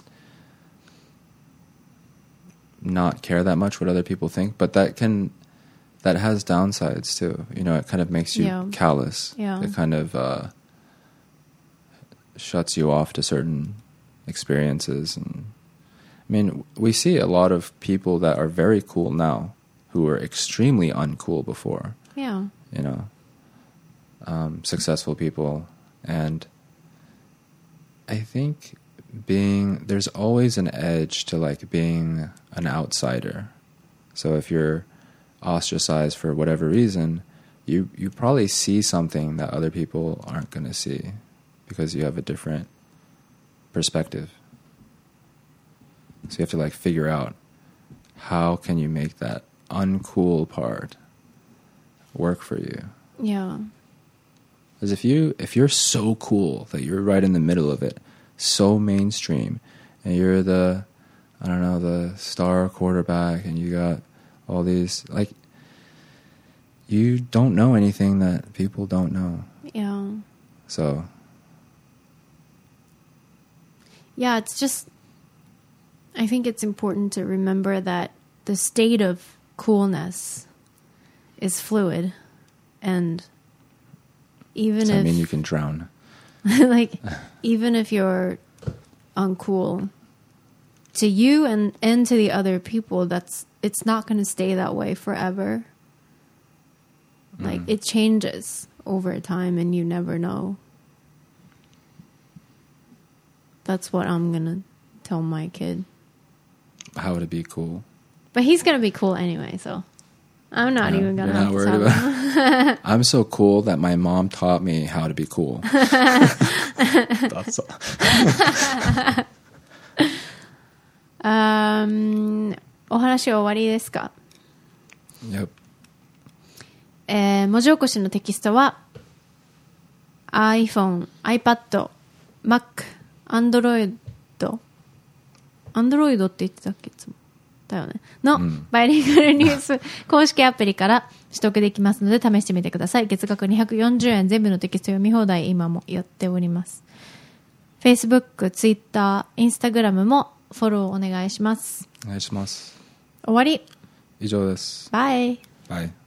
not care that much what other people think, but that can that has downsides too. You know, it kind of makes you
Yeah.
callous.
Yeah.
It kind of uh, shuts you off to certain experiences, and mean, we see a lot of people that are very cool now who were extremely uncool before.
Yeah.
You know, um, successful people. And I think being, there's always an edge to like being an outsider. So if you're ostracized for whatever reason, you, you probably see something that other people aren't going to see because you have a different perspective. So you have to like figure out how can you make that uncool part work for you.
Yeah.
Because if you if you're so cool that you're right in the middle of it, so mainstream, and you're the I don't know the star quarterback, and you got all these like you don't know anything that people don't know.
Yeah.
So
yeah, it's just I think it's important to remember that the state of coolness is fluid, and even
does that
if
mean you can drown?
like even if you're uncool to you and and to the other people, that's it's not going to stay that way forever. Mm. Like it changes over time, and you never know. That's what I'm going to tell my kid.
How to be cool.
But he's going to be cool anyway, so I'm not
yeah,
even going to
have to tell him. I'm so cool that my mom taught me how to be cool. That's all.
um, お話終わりですか?
Yep.
えー、文字起こしのテキストは iPhone、iPad、Mac、Android、Android って言ってたっけいつもだよねの、うん、バイリンガルニュース公式アプリから取得できますので試してみてください。月額にひゃくよんじゅうえん、全部のテキスト読み放題今もやっております。Facebook、Twitter、Instagram もフォローお願いします。
お願いします。
終わり。
以上です。
バイ。
バイ。